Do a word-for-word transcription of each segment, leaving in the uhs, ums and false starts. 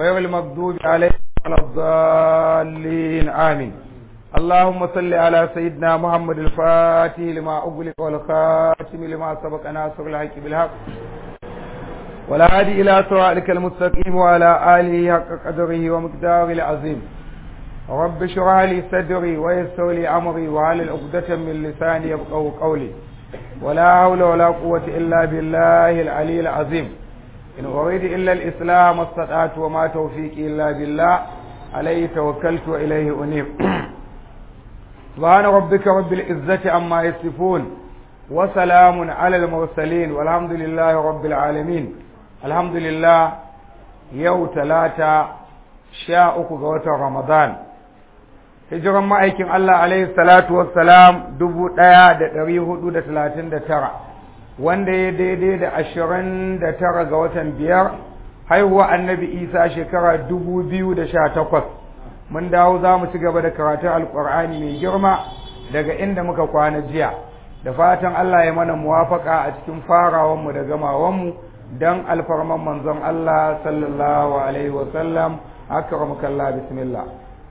غير المغضوب عليهم ولا الضالين آمين. اللهم صل على سيدنا محمد الفاتح لما أغلق والخاتم لما سبق ناصر الحق بالحق ولا هادي إلى صراطك المستقيم وعلى آله حق قدره ومقداره العظيم. رب اشرح لي صدري ويسر لي أمري واحلل عقدة من لساني يفقهوا قولي ولا حول ولا قوة إلا بالله العلي العظيم. إن أريد إلا الإسلام استطعت وما توفيقي إلا بالله عليه توكلت وإليه أنيب. سبحان ربك رب العزة عما يصفون وسلام على المرسلين والحمد لله رب العالمين. الحمد لله يوم ثلاثة شاء قوة رمضان hijiran ma'aikin Allah alaihi salatu wassalam dubu ɗaya da ɗari hudu da talatin da tara wanda ya daidai da ashirin da tara ga watan biyar haihuwa annabi isa shekara dubu biyu da sha takwas. Mun dawo za mu ci gaba da karatun alƙur'ani mai girma daga inda muka kwana jiya da fatan Allah ya mana muwafaka a cikin farawanmu da gamawanmu don alfarman manzon Allah sallallahu alaihi wasallam. akramukallah bismillah.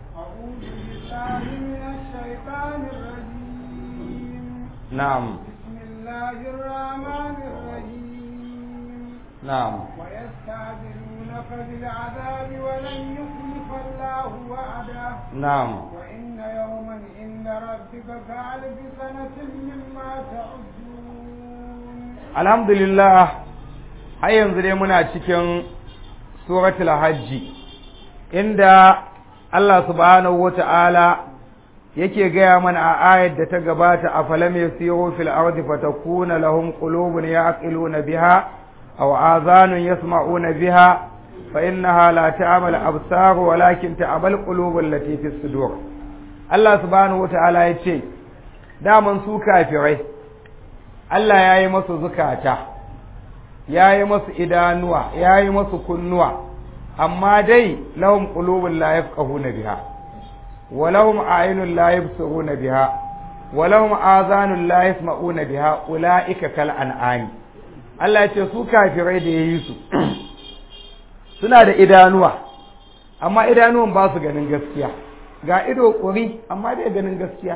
من الشيطان الرجيم. نعم. بسم الله الرحمن الرحيم. نعم. ويستعجلونك بالعذاب ولن يخلف الله وعده. نعم. وإن يوما عند ربك كألف سنة مما تعدون. الحمد لله. har yanzu dai muna cikin suratul hajji inda Allah subhanahu wata'ala yake gaya mana a ayar da ta gabata a falam yasiru fil ardi fatakuna lahum qulubun ya'qiluna biha aw azanun yasma'una biha fa innaha la ta'mal absar walakin ta'mal qulubul lati fis sudur. Allah subhanahu wata'ala yace daman su kafirai Allah yayi masu zukata yayi masu idanuwa yayi masu kunnuwa amma dai lahum qulubun la yafqahuna biha wa lahum a'yunun la yubsiruna biha wa lahum azanun la yasma'una biha ulaika kal an'ami. Allah ya ce su kafirai da yayi su suna da idanuwa amma idanuwan ba su ganin gaskiya, ga ido kuri amma dai ganin gaskiya.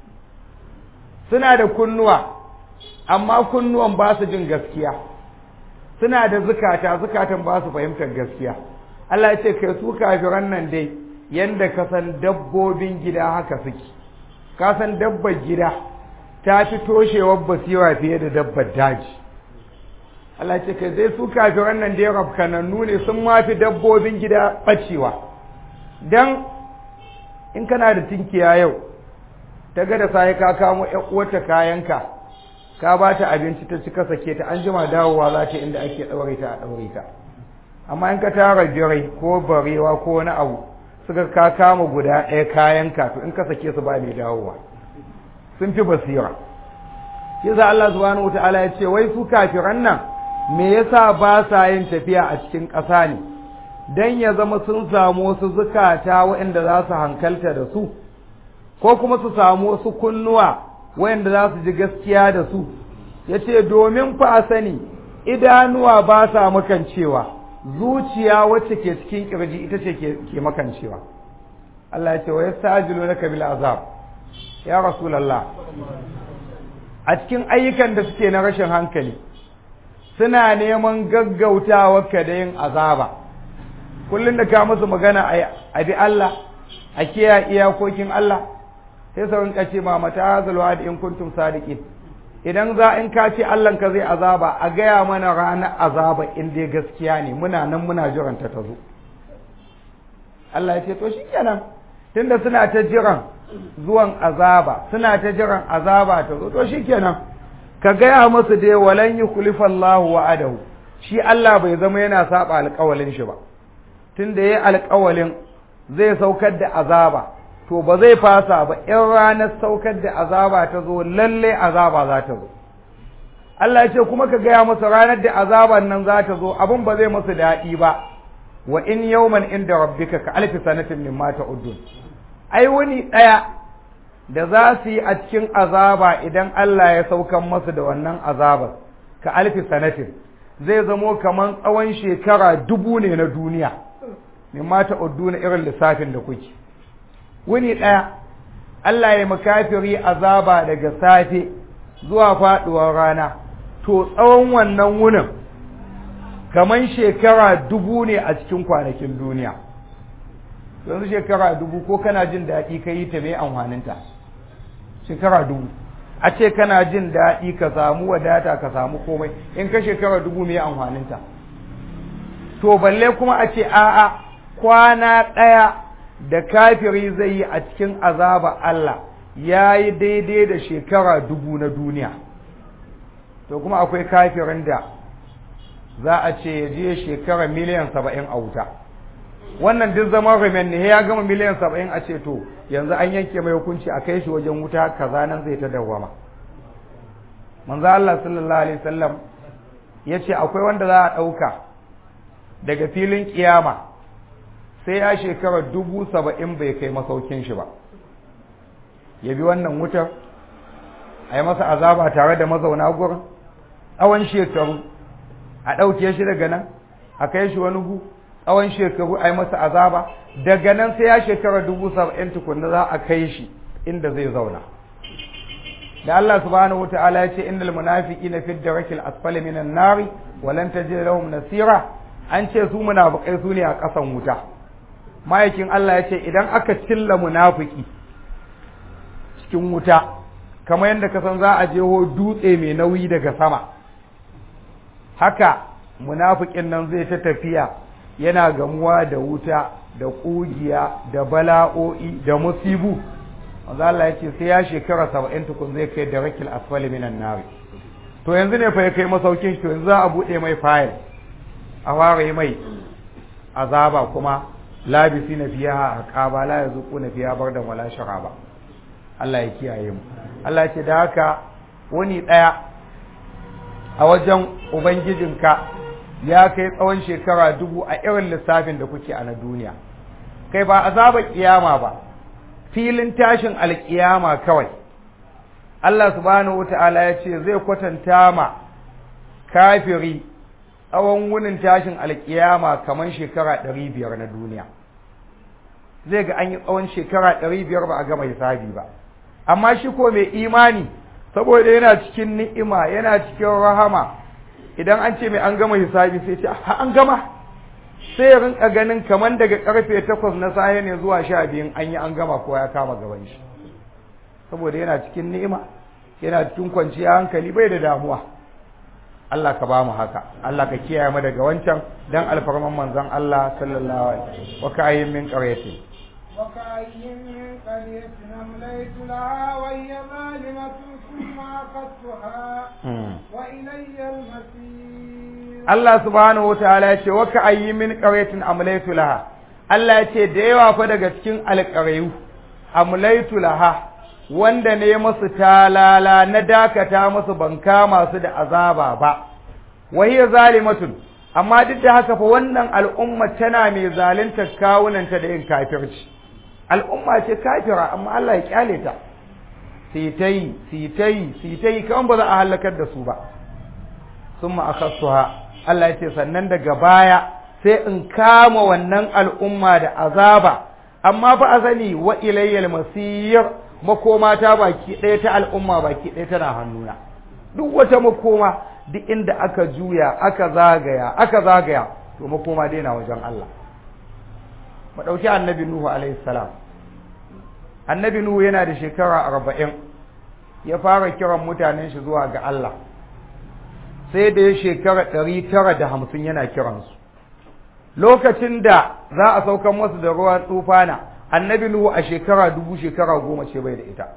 Suna da kunnuwa amma kunnuwan ba su jin gaskiya. Suna da zukata zukatan ba su fahimtar gaskiya. Allah ya ce kai su kafiran nan dai yanda ka san dabbobin gida haka suke. Ka san dabbar gida ta fi toshewar basira fiye da dabbar daji. Allah ya ce kai zai su kafiran nan dai rafkanannu ne sun mafi dabbobin gida bacewa. Dan in kana da tinkiya yau ta ga da sai ka kamo ƴan uwarta kayanka ka ba ta abinci ta ci ka sake ta an jima dawowa za ta inda ake daure ta a daure ta. Amma in ka tara birai ko barewa ko wani abu suka ka kama guda ɗaya kayan ka to in ka sake su ba mai dawowa sun fi basira. shi za Allah subhanahu wataala ya ce wai su kafiran nan me yasa ba sa yin tafiya a cikin ƙasa ne dan ya zama sun samu wasu zukata waɗanda za su hankalta da su ko kuma su samu wasu kunnuwa waɗanda za su ji gaskiya da su. ya ce domin fa a sani idanuwa ba sa makancewa zuciya wacce ke cikin kirji ita ce ke makancewa. Allah ya ce wa yastajilunaka bil azab ya rasulullah a cikin ayyukan da suke na rashin hankali suna neman gaggautawa ka da yin azaba. Kullun da ka musu magana a bi Allah a kiyaye iyakokin Allah sai saurin kace ma mata hazal wa'd in kuntum sadiqin. Idan za in ka ce ka zai azaba a gaya mana ranar azaba in dai gaskiya ne muna nan muna jiranta ta zo. Allah ya ce to shikenan tunda suna ta jiran zuwan azaba suna ta jiran azaba ta zo to shikenan ka gaya musu dai walan yukhlifallahu wa'adahu. Shi Allah bai zama yana saba alƙawalin shi ba. Tunda yayi alƙawalin zai saukar da azaba to ba zai fasa ba in ranar saukar da azaba ta zo lalle azaba za ta zo. Allah ya ce kuma ka gaya masa ranar da azaban nan za ta zo abin ba zai masa daɗi ba. wa in yawman inda rabbika ka alfi sanatin mimma ta'udun. Ai wani ɗaya da za su yi a cikin azaba idan Allah ya saukan masu da wannan azabar ka alfi sanatin zai zamo kaman tsawon shekara dubu ne na duniya. mimma ta'udduna irin lissafin da kuke wuni ɗaya Allah ya makafiri azaba daga safe zuwa faɗuwar rana to tsawon wannan wunin kaman shekara dubu ne a cikin kwanakin duniya yanzu shekara dubu ko kana jin daɗi ka yi ta mai amfaninta shekara dubu a ce kana jin daɗi ka samu wadata ka samu komai in ka shekara dubu mai amfaninta to balle kuma a ce a'a kwana ɗaya da kafiri zai yi a cikin azaba Allah ya yi daidai da shekara dubu na duniya to kuma akwai kafirin da za a ce ya je shekara miliyan saba'in a wuta wannan duk zaman remen ne ya gama miliyan saba'in a ce to yanzu an yanke mai hukunci a kai shi wajen wuta kaza nan zai ta dawwama manzo Allah sallallahu alaihi wasallam ya ce akwai wanda za a ɗauka daga filin kiyama sai ya shekara dubu saba'in bai kai masaukin shi ba ya bi wannan wutar a yi masa azaba tare da mazauna gurin tsawon shekaru a ɗauke shi daga nan a kai shi wani gu tsawon shekaru a yi masa azaba daga nan sai ya shekara dubu saba'in tukunna za a kai shi inda zai zauna da Allah subhanahu wa ta'ala ya ce innal munafiqina fi darakil asfali minan nari wa lan tajid lahum nasira an ce su munafikai su ne a ƙasan wuta ma'aikin Allah ya ce idan aka cilla munafiki cikin wuta kamar yadda ka san za a jeho dutse mai nauyi daga sama haka munafikin nan zai ta tafiya yana gamuwa da wuta da ƙugiya da bala'o'i da musibu manzo Allah ya ce sai ya shekara saba'in tukun zai kai da rakil asfali minan nari to yanzu ne fa ya kai masaukin shi to yanzu za a buɗe mai fayil a ware mai azaba kuma labisi na fiya aqaba la yazuqu na fiya bardan wala sharaba Allah ya kiyaye mu Allah ya ce da haka wani daya a wajen ubangijinka ya kai tsawon shekara dubu a irin lissafin da kuke a na duniya kai ba azaba kiyama ba filin tashin alkiyama kawai Allah subhanahu wataala ya ce zai kwatanta ma kafiri tsawon wunin tashin alkiyama kamar shekara ɗari biyar na duniya zai ga an yi tsawon shekara ɗari biyar ba a gama hisabi ba amma shi ko mai imani saboda yana cikin ni'ima yana cikin rahama idan an ce mai an gama hisabi sai ce ha an gama sai ya rinka ganin kamar daga karfe takwas na safe ne zuwa sha biyun an yi an gama ko ya kama gaban shi saboda yana cikin ni'ima yana cikin kwanciya hankali bai da damuwa Allah ka ba mu haka Allah ka kiyaye mu daga wancan dan alfarman manzon Allah sallallahu alaihi wasallam wa ka'ayyin min qaryatin wa ka'ayyin min qaryatin amlaytu laha wa hiya zalimatun thumma aqadtuha wa ilayya al-masir Allah subhanahu wataala ya ce wa ka'ayyin min qaryatin amlaytu laha Allah ya ce da yawa fa daga cikin alqaryu amlaytu laha wanda ne masu talala na dakata masu banka masu da azaba ba wahiya zalimatun amma duk da haka fa wannan al'umma tana mai zalunta kawunanta da yin kafirci al'umma ce kafira amma Allah ya kyale ta sitai sitai sitai kan ba za a halakar da su ba summa akhassuha Allah ya ce sannan daga baya sai in kama wannan al'umma da azaba amma fa azani wa ilayyal masir makoma ta baki ɗaya ta al'umma baki ɗaya tana hannuna duk wata makoma duk inda aka juya aka zagaya aka zagaya to makoma dai na wajen Allah mu ɗauki annabi Nuhu alaihi salam annabi Nuhu yana da shekara arba'in ya fara kiran mutanen shi zuwa ga Allah sai da ya shekara ɗari tara da hamsin yana kiransu lokacin da za a saukan masu da ruwan tufana annabi Nuhu a shekara dubu shekara goma ce bai da ita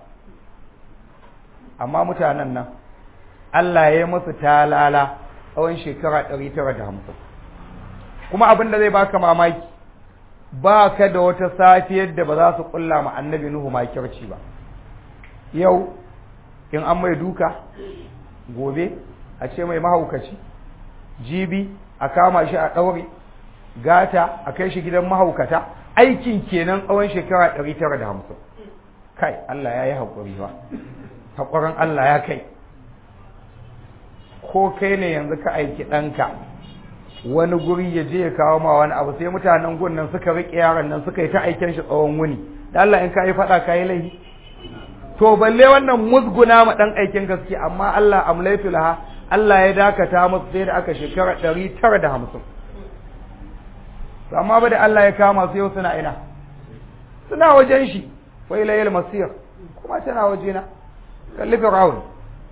amma mutanen nan Allah ya yi musu talala tsawon shekara ɗari tara da hamsin kuma abin da zai baka mamaki ba ka da wata safiyar da ba za su kulla ma annabi Nuhu makirci ba yau in an mai duka gobe a ce mai mahaukaci jibi a kama shi a ɗaure gata a kai shi gidan mahaukata aikin kenan tsawon shekara ɗari tara da hamsin kai Allah ya yi haƙuri ba haƙurin Allah ya kai ko kai ne yanzu ka aiki ɗanka wani guri ya je ya kawo ma wani abu sai mutanen gun nan suka riƙe yaron nan suka yi ta aiken shi tsawon wuni da Allah in ka yi faɗa ka yi laifi to balle wannan musguna ma ɗan aikin gaske amma Allah amlaitu laha Allah ya dakata musu sai da aka shekara ɗari tara da hamsin amma ba da Allah ya kama su yau suna ina suna wajen shi wai layil masir kuma tana wajena kalli fir'aun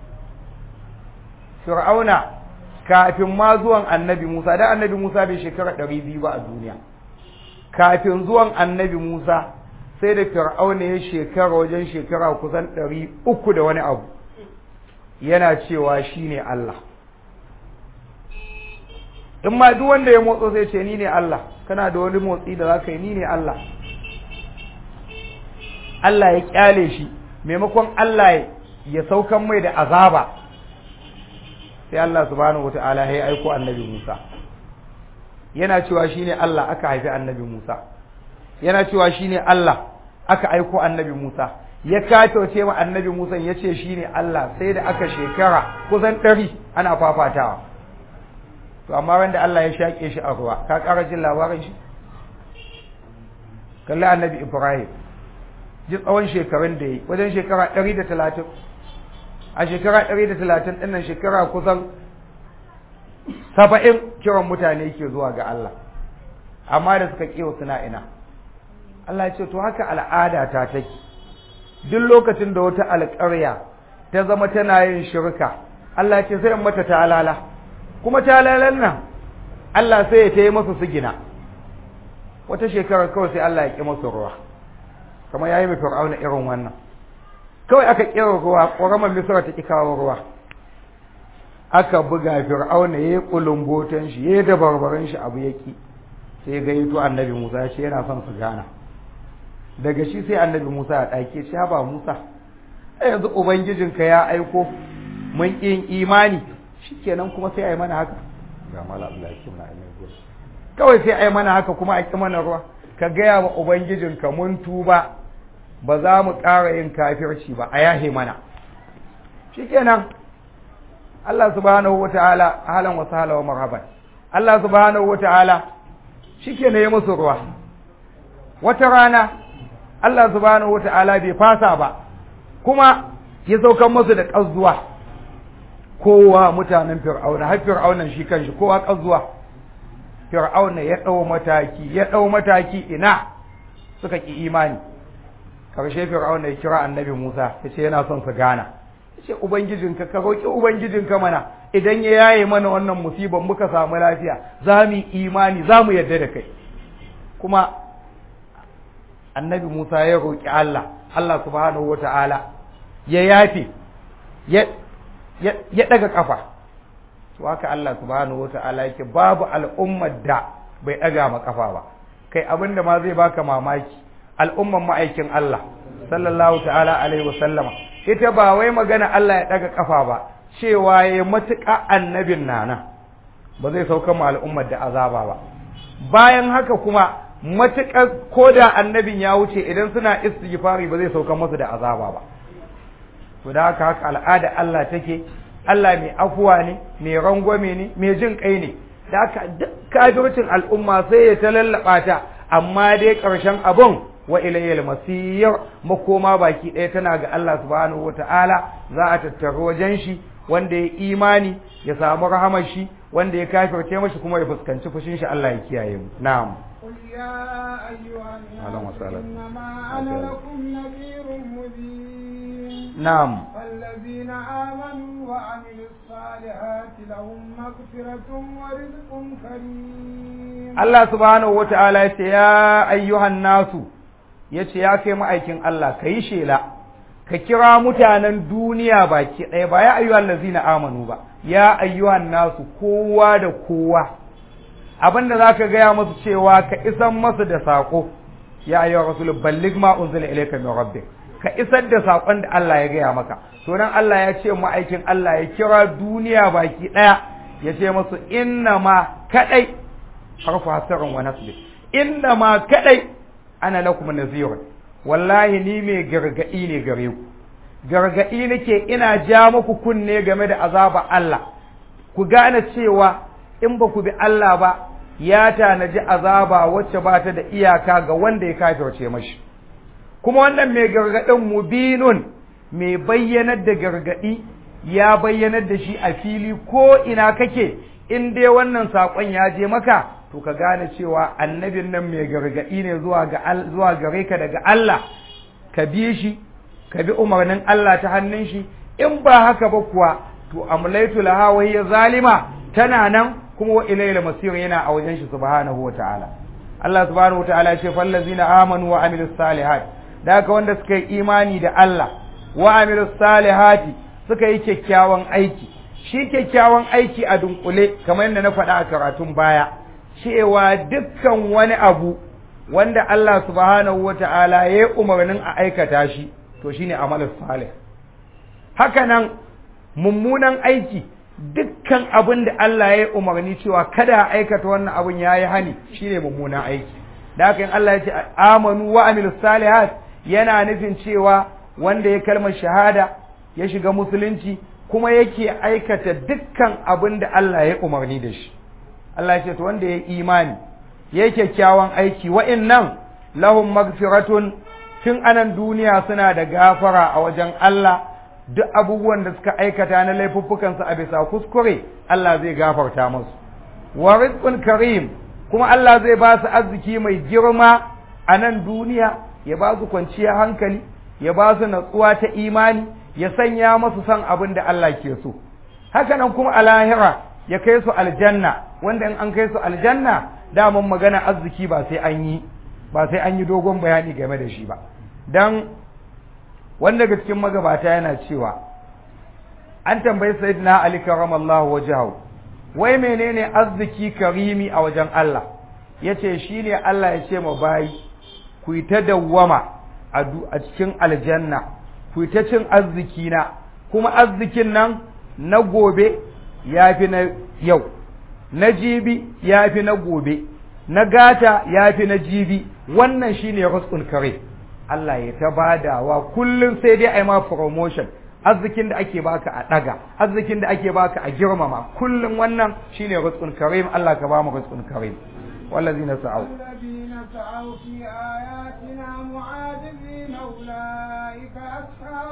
fir'auna kafin ma zuwan annabi Musa da annabi Musa bai shekara ɗari biyu ba a duniya kafin zuwan annabi Musa sai da fir'auna ya shekara wajen shekara kusan ɗari uku da wani abu yana cewa shine Allah in ma duk wanda ya motso sai ce ni ne Allah kana da wani motsi da zaka yi ni ne Allah Allah ya kyale shi maimakon Allah ya saukan mai da azaba sai Allah subhanahu wataala ya aiko annabi Musa yana cewa shine Allah aka haifi annabi Musa yana cewa shine Allah aka aiko annabi Musa ya katoce ma annabi Musa yace shine Allah sai da aka shekara kusan ɗari ana fafatawa to amma wanda Allah ya shake shi a ruwa ka ƙara jin labarin shi kalli annabi Ibrahim ji tsawon shekarun da yi wajen shekara ɗari da talatin a shekara ɗari da talatin ɗin nan shekara kusan saba'in kiran mutane ke zuwa ga Allah amma da suka kiwo suna ina Allah ya ce to haka al'ada ta take duk lokacin da wata alƙarya ta zama tana yin shirka Allah ya ce sai in mata talala kuma talalan nan Allah sai ya tayi masa sigina wata shekara kawai sai Allah ya ki masa ruwa kamar yayi mai fir'auna irin wannan kawai aka kira ruwa ƙoramar Misra ta ki kawo ruwa aka buga fir'auna yayi kulumbotan shi yayi dabarbaran shi abu yaki sai ga yato annabi Musa ya ce yana son su gana daga shi sai annabi Musa ya dake shi ba Musa ai yanzu ubangijinka ya aiko mun kin imani shikenan kuma sai ai mana haka ga mala Allah ya kimna ai mai kawai sai ai mana haka kuma a ki mana ruwa ka gaya wa ubangijinka mun tuba ba za mu ƙara yin kafirci ba a yahe mana shikenan Allah subhanahu wataala halan wa sahla wa marhaban Allah subhanahu wataala shikenan ya musu ruwa wata rana Allah subhanahu wataala bai fasa ba kuma ya saukan musu da ƙazuwa kowa mutanen fir'auna har fir'aunan shi kanshi kowa ƙazuwa fir'auna ya dau mataki ya dau mataki ina suka ki imani karshe fir'auna ya kira annabi Musa yace yana son su gana yace ubangijinka ka roki ubangijinka mana idan ya yaye mana wannan musibar muka samu lafiya zamu imani zamu yarda da kai kuma annabi Musa ya roki Allah Allah subhanahu wataala ya yafi ya ya daga kafa to haka Allah subhanahu wataala yake babu al'ummar da bai daga ma kafa ba kai abinda ma zai baka mamaki al'umman ma'aikin Allah sallallahu ta'ala alaihi wa sallama ita ba wai magana Allah ya daga kafa ba cewa yayi matuƙa annabin nana ba zai sauka ma al'ummar da azaba ba bayan haka kuma matuƙa koda annabin ya wuce idan suna istighfari ba zai sauka musu da azaba ba to da haka haka al'ada Allah take Allah mai afuwa ne mai rangwame ne mai jin kai ne da haka duk kafircin al'umma sai ya talallaba ta amma dai ƙarshen abun wa ilayil masir makoma baki ɗaya tana ga Allah subhanahu wataala za a tattaro wajen shi wanda ya imani ya samu rahamar shi wanda ya kafirce mashi kuma ya fuskanci fushin shi Allah ya kiyaye mu na'am قل يا أيها الناس إنما أنا لكم نذير مبين نعم فالذين آمنوا وعملوا الصالحات لهم مغفرة ورزق كريم الله سبحانه وتعالى يا أيها الناس yace ya kai ma'aikin Allah kai shela ka kira mutanen duniya baki ɗaya ba ya ayyuhal ladzina amanu ba ya ayyuhan nasu kowa da kowa abinda zaka gaya musu cewa ka isan masu da sako ya ayyuhar rasul balligh ma unzila ilayka min rabbik ka isar da sakon da Allah ya gaya maka to nan Allah ya ce ma'aikin Allah ya kira duniya baki ɗaya ya ce musu inna ma kadai harfu hasran wa nasb inna ma kadai ana lakum nazirun wallahi ni mai gargadi ne gare ku gargadi nake ina ja muku kunne game da azaba Allah ku gane cewa in ba ku bi Allah ba ya tanaji azaba wacce ba ta da iyaka ga wanda ya kafirce mashi kuma wannan mai gargadin mubinun mai bayyanar da gargadi ya bayyanar da shi a fili ko ina kake in dai wannan sakon ya je maka to ka gane cewa annabin nan mai gargadi ne zuwa ga zuwa gare ka daga Allah ka bi shi ka bi umarnin Allah ta hannun shi in ba haka ba kuwa to amlaitu laha wa hiya zalima tana nan kuma wa ilayil masir yana a wajen shi subhanahu wataala Allah subhanahu wataala ya ce fallazina amanu wa amilus salihat da haka wanda suka yi imani da Allah wa amilus salihati suka yi kyakkyawan aiki shi kyakkyawan aiki a dunkule kamar yadda na faɗa a karatun baya cewa dukkan wani abu wanda Allah subhanahu wataala ya yi umarnin a aikata shi to shine amalus salih haka nan mummunan aiki dukkan abin da Allah ya yi umarni cewa kada a aikata wannan abin ya yi hani shine mummunan aiki da haka in Allah ya ce amanu wa amilus salihat yana nufin cewa wanda ya kalmar shahada ya shiga musulunci kuma yake aikata dukkan abin da Allah ya yi umarni da shi Allah ya ce to wanda ya yi imani ya yi kyakkyawan aiki wa'innan lahum magfiratun tun anan duniya suna da gafara a wajen Allah duk abubuwan da suka aikata na laifuffukansu a bisa kuskure Allah zai gafarta musu wa rizqun karim kuma Allah zai ba su arziki mai girma a nan duniya ya ba su kwanciyar hankali ya ba su natsuwa ta imani ya sanya masu san abin da Allah ke so haka nan kuma a lahira ya kai su aljanna wanda in an kai su aljanna daman magana arziki ba sai an yi ba sai an yi dogon bayani game da shi ba dan wanda daga cikin magabata yana cewa an tambayi sayyidina Ali karramallahu wajhahu wai menene arziki karimi a wajen Allah yace shine Allah ya ce ma bayi ku yi ta dawwama a cikin aljanna ku yi ta cin arziki na kuma arzikin nan na gobe yafi na yau na jibi yafi na gobe na gata yafi na jibi wannan shine rizqul karim Allah ya ta badawa kullum sai dai ai ma promotion arzikin da ake baka a daga arzikin da ake baka a girmama kullum wannan shine rizqul karim Allah ka ba mu rizqul karim wallazina sa'u الذين سعوا في آياتنا معاجزين أولئك أصحاب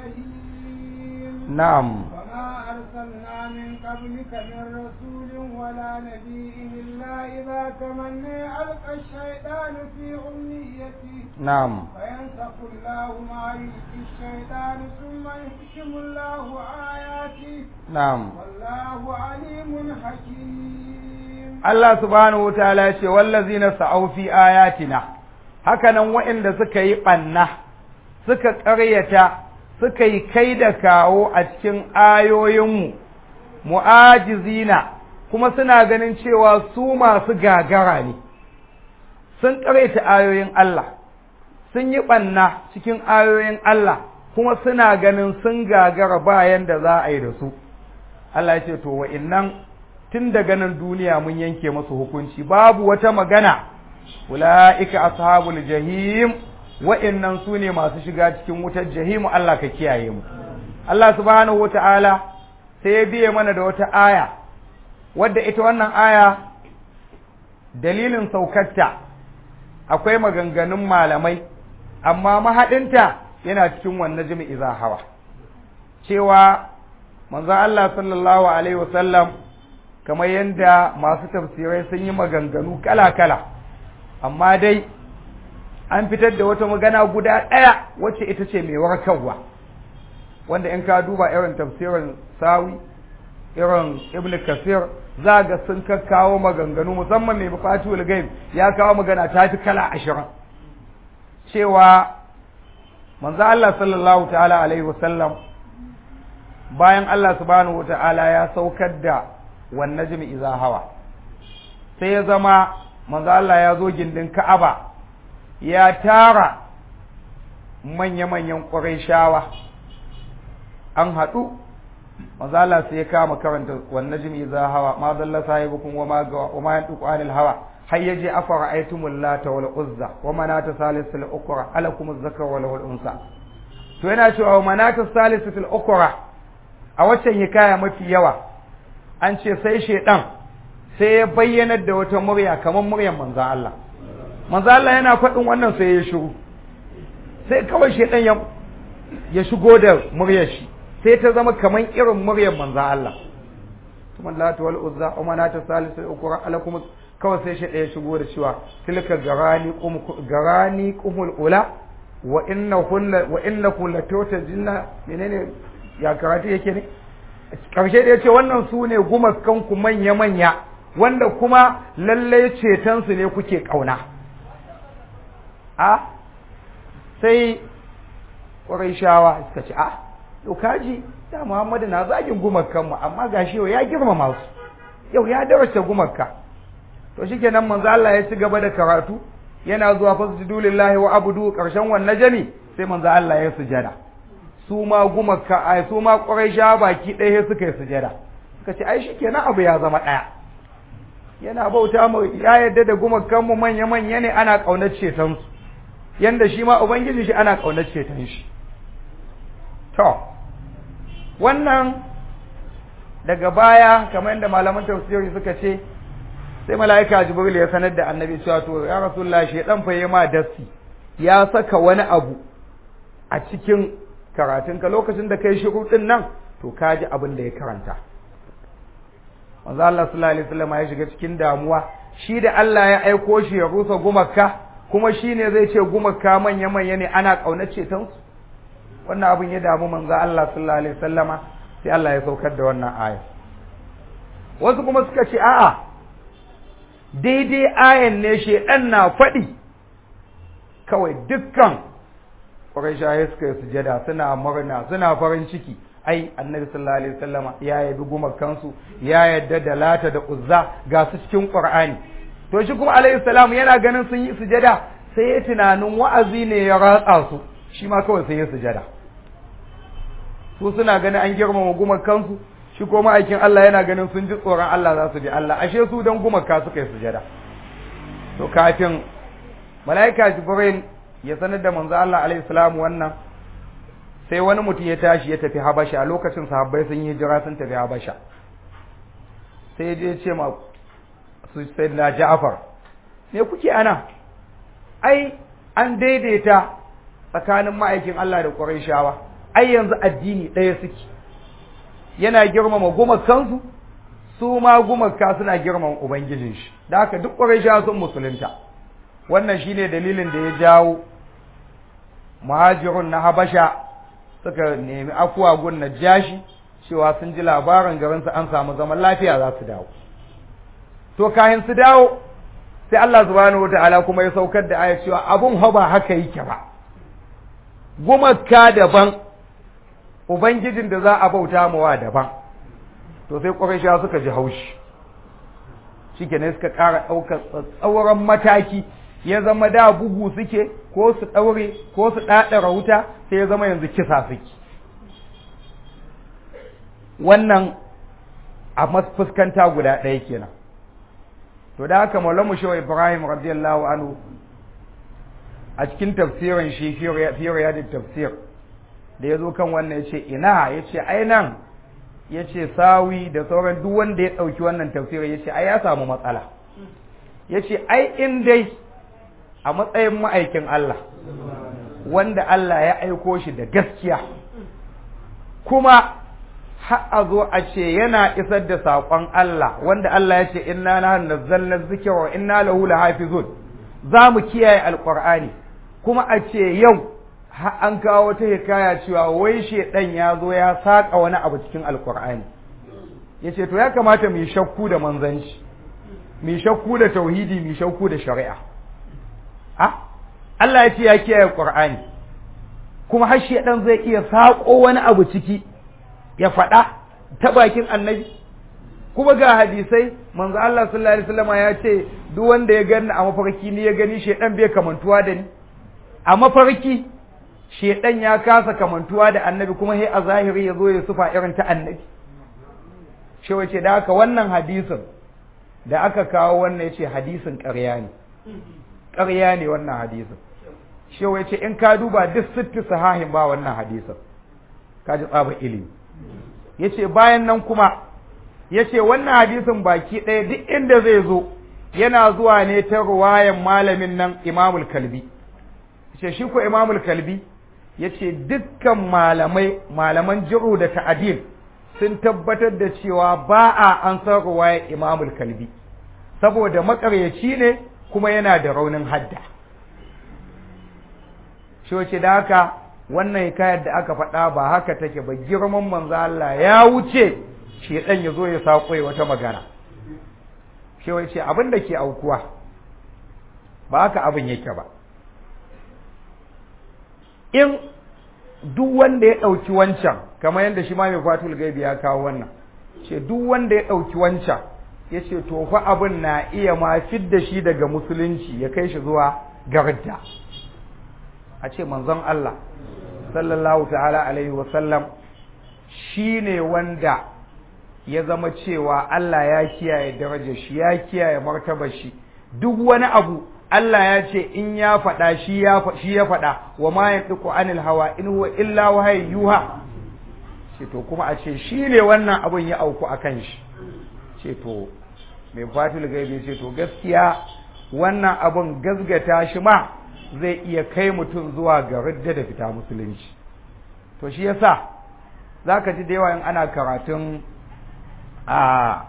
الجحيم نعم وما أرسلنا من قبلك من رسول ولا نبي إلا إذا تمنى ألقى الشيطان في أمنيته نعم فينسخ الله ما يلقي الشيطان ثم يحكم الله آياته نعم والله عليم حكيم Allah subhanahu wataala ya ce wallazina sa'u fi ayatina hakanan waɗanda suka yi ɓanna suka ƙaryata suka yi kai da kawo a cikin ayoyinmu mu'ajizina kuma suna ganin cewa su masu gagara ne sun ƙaryata ayoyin Allah sun yi ɓanna cikin ayoyin Allah kuma suna ganin sun gagara bayan da za a yi da su Allah ya ce to wa'innan tun daga nan duniya mun yanke masu hukunci babu wata magana ula'ika ashabul jahim wa'annan su ne masu shiga cikin wutar jahim Allah ka kiyaye mu Allah subhanahu wata'ala sai ya biye mana da wata aya wadda ita wannan aya dalilin saukarta akwai maganganun malamai amma mahadinta yana cikin wannan jimi iza hawa cewa manzo Allah sallallahu alaihi wasallam kamar yadda masu tafsirai sun yi maganganu kala-kala amma dai an fitar da wata magana guda ɗaya wacce ita ce mai warkarwa wanda in ka duba irin tafsirin sawi irin ibn kasir za ga sun kakkawo maganganu musamman mai mafatihul ghaib ya kawo magana ta fi kala ashirin cewa manzo Allah sallallahu ta'ala alaihi wasallam bayan Allah subhanahu wa ta'ala ya saukar da wan najmi iza hawa sai ya zama manzo Allah ya zo gindin Ka'aba ya tara manya-manyan Qurayshawa an haɗu manzo Allah sai ya kama karanta wan najmi iza hawa ma dalla sahibukum wa ma wa ma yantiqu anil hawa hayyaji afara'aytumul lata wal uzza wa manata salisul ukra alakumuz zakar wal unsa to yana cewa manata salisul ukra a waccan hikaya mafi yawa an ce sai shedan sai ya bayyanar da wata murya kamar muryar manzon Allah manzon Allah yana faɗin wannan sai ya shiru sai kawai shedan ya ya shigo da muryar shi sai ta zama kamar irin muryar manzon Allah kuma la ta wal uzza wa manata salisul ukra alakum kawai sai shedan ya shigo da cewa tilka garani qum garani qumul ula wa innahu wa innahu la tutajinna menene ya karatu yake ne karshe da yace wannan su ne gumakan ku manya manya wanda kuma lalle ceton su ne kuke kauna a sai Qurayshawa suka ce a to kaji da Muhammadu na zagin gumakan mu amma gashi yau ya girmama su yau ya daraja gumakka to shikenan manzo Allah ya ci gaba da karatu yana zuwa fasjudu lillahi wa abudu karshen wannan jami sai manzo Allah ya sujada su ma gumakka ai su ma Qurayshawa baki ɗaya suka yi sujada suka ce ai shikenan abu ya zama ɗaya yana bauta mu ya yadda da gumakan mu manya manya ne ana kaunar ceton su yanda shi ma ubangiji shi ana kaunar ceton shi to wannan daga baya kamar yadda malaman tafsiri suka ce sai mala'ika jibril ya sanar da annabi cewa to ya rasulullahi shedan fa ma dasi ya saka wani abu a cikin karatunka lokacin da kai shiru din nan to kaji abin da ya karanta manzo Allah sallallahu alaihi wasallam ya shiga cikin damuwa shi da Allah ya aiko shi ya rusa gumakka kuma shine zai ce gumakka manya manya ne ana kaunace tan su wannan abin ya damu manzo Allah sallallahu alaihi wasallama sai Allah ya saukar da wannan aya wasu kuma suka ce a'a daidai ayan ne shedan na faɗi kawai dukkan Qurayshawa suka yi sujada suna murna suna farin ciki ai annabi sallallahu alaihi wasallama ya yabi gumakansu ya yadda da lata da uzza ga su cikin Qur'ani to shi kuma alaihi salam yana ganin sun yi sujada sai ya tunanin wa'azi ne ya ratsa su shi ma kawai sai ya sujada su suna ganin an girmama gumakansu shi ko ma'aikin Allah yana ganin sun ji tsoron Allah za su bi Allah ashe su dan gumaka suka yi sujada to kafin malaika Jibril ya sanar da manzo Allah alaihi salam wannan sai wani mutum ya tashi ya tafi Habasha a lokacin sahabbai sun yi hijira sun tafi Habasha sai ya ce ma su sayyidina Ja'far me kuke ana ai an daidaita tsakanin ma'aikin Allah da Qurayshawa ai yanzu addini ɗaya suke yana girmama gumakansu su ma gumaka suna girmama ubangijin shi da haka duk Qurayshawa sun musulunta wannan shine dalilin da ya jawo muhajirun na Habasha suka nemi afuwa gun Najashi cewa sun ji labarin garin su an samu zaman lafiya za su dawo to kayan su dawo sai Allah subhanahu wataala kuma ya saukar da ayat cewa abun ha ba haka yake ba gumaka daban ubangijin da za a bauta mawa daban to sai Qurayshawa suka ji haushi shikenan suka ƙara ɗaukar tsauran mataki ya zama da bugu suke ko su ɗaure ko su ɗaɗara wuta sai ya zama yanzu kisa suke wannan a fuskanta guda ɗaya kenan to da haka maulamu shehu Ibrahim radiyallahu anhu a cikin tafsirin shi fi riyadit tafsir da ya zo kan wannan ya ce ina ya ce ai nan ya ce sawi da sauran duk wanda ya ɗauki wannan tafsirin ya ce ai ya samu matsala ya ce ai in dai a matsayin ma'aikin Allah wanda Allah ya aiko shi da gaskiya kuma har a zo a ce yana isar da saƙon Allah wanda Allah ya ce inna nahnu nazzalna dhikra wa inna lahu lahafizun za mu kiyaye alqur'ani kuma a ce yau an kawo ta hikaya cewa wai shedan ya zo ya saka wani abu cikin alqur'ani yace to ya kamata mu yi shakku da manzanci mu yi shakku da tauhidi mu yi shakku da shari'a ah Allah ya ce ya kiyaye Qur'ani kuma har shedan zai iya sako wani abu ciki ya faɗa ta bakin annabi kuma ga hadisai manzo Allah sallallahu alaihi wasallam ya ce duk wanda ya gani a mafarki ni ya gani shedan bai kamantuwa da ni a mafarki shedan ya kasa kamantuwa da annabi kuma sai a zahiri ya zo ya sufa irin ta annabi shi wace da haka wannan hadisin da aka kawo wannan yace hadisin ƙarya ne ƙarya ne wannan hadisin shi wace in ka duba duk sitti sahihin ba wannan hadisin ka ji tsaba ilimi yace bayan nan kuma yace wannan hadisin baki ɗaya duk inda zai zo yana zuwa ne ta ruwayan malamin nan Imamul Kalbi yace shi ko Imamul Kalbi yace dukkan malamai malaman jiru da ta'dil sun tabbatar da cewa ba a an san ruwayar Imamul Kalbi saboda makaryaci ne kuma yana da raunin hadda shi wace da haka wannan hikayar da aka faɗa ba haka take ba girman manzo Allah ya wuce shedan ya zo ya sako wata magana shi wace abin da ke aukuwa ba haka abin yake ba in duk wanda ya ɗauki wancan kamar yadda shi ma mai fatul gaibi ya kawo wannan ce duk wanda ya ɗauki wancan ya ce to fa abin na iya ma fidda shi daga musulunci ya kai shi zuwa garda a ce manzon Allah sallallahu ta'ala alaihi wasallam shi ne wanda ya zama cewa Allah ya kiyaye darajar shi ya kiyaye martabar shi duk wani abu Allah ya ce in ya faɗa shi ya shi ya faɗa wa ma yantiqu anil hawa in huwa illa wahyi yuha ce to kuma a ce shi ne wannan abun ya auku akan shi ce to mai fatul gaibi ce to gaskiya wannan abun gazgata shi ma zai iya kai mutum zuwa ga ridda da fita musulunci to shi yasa zaka ji da yawa in ana karatun a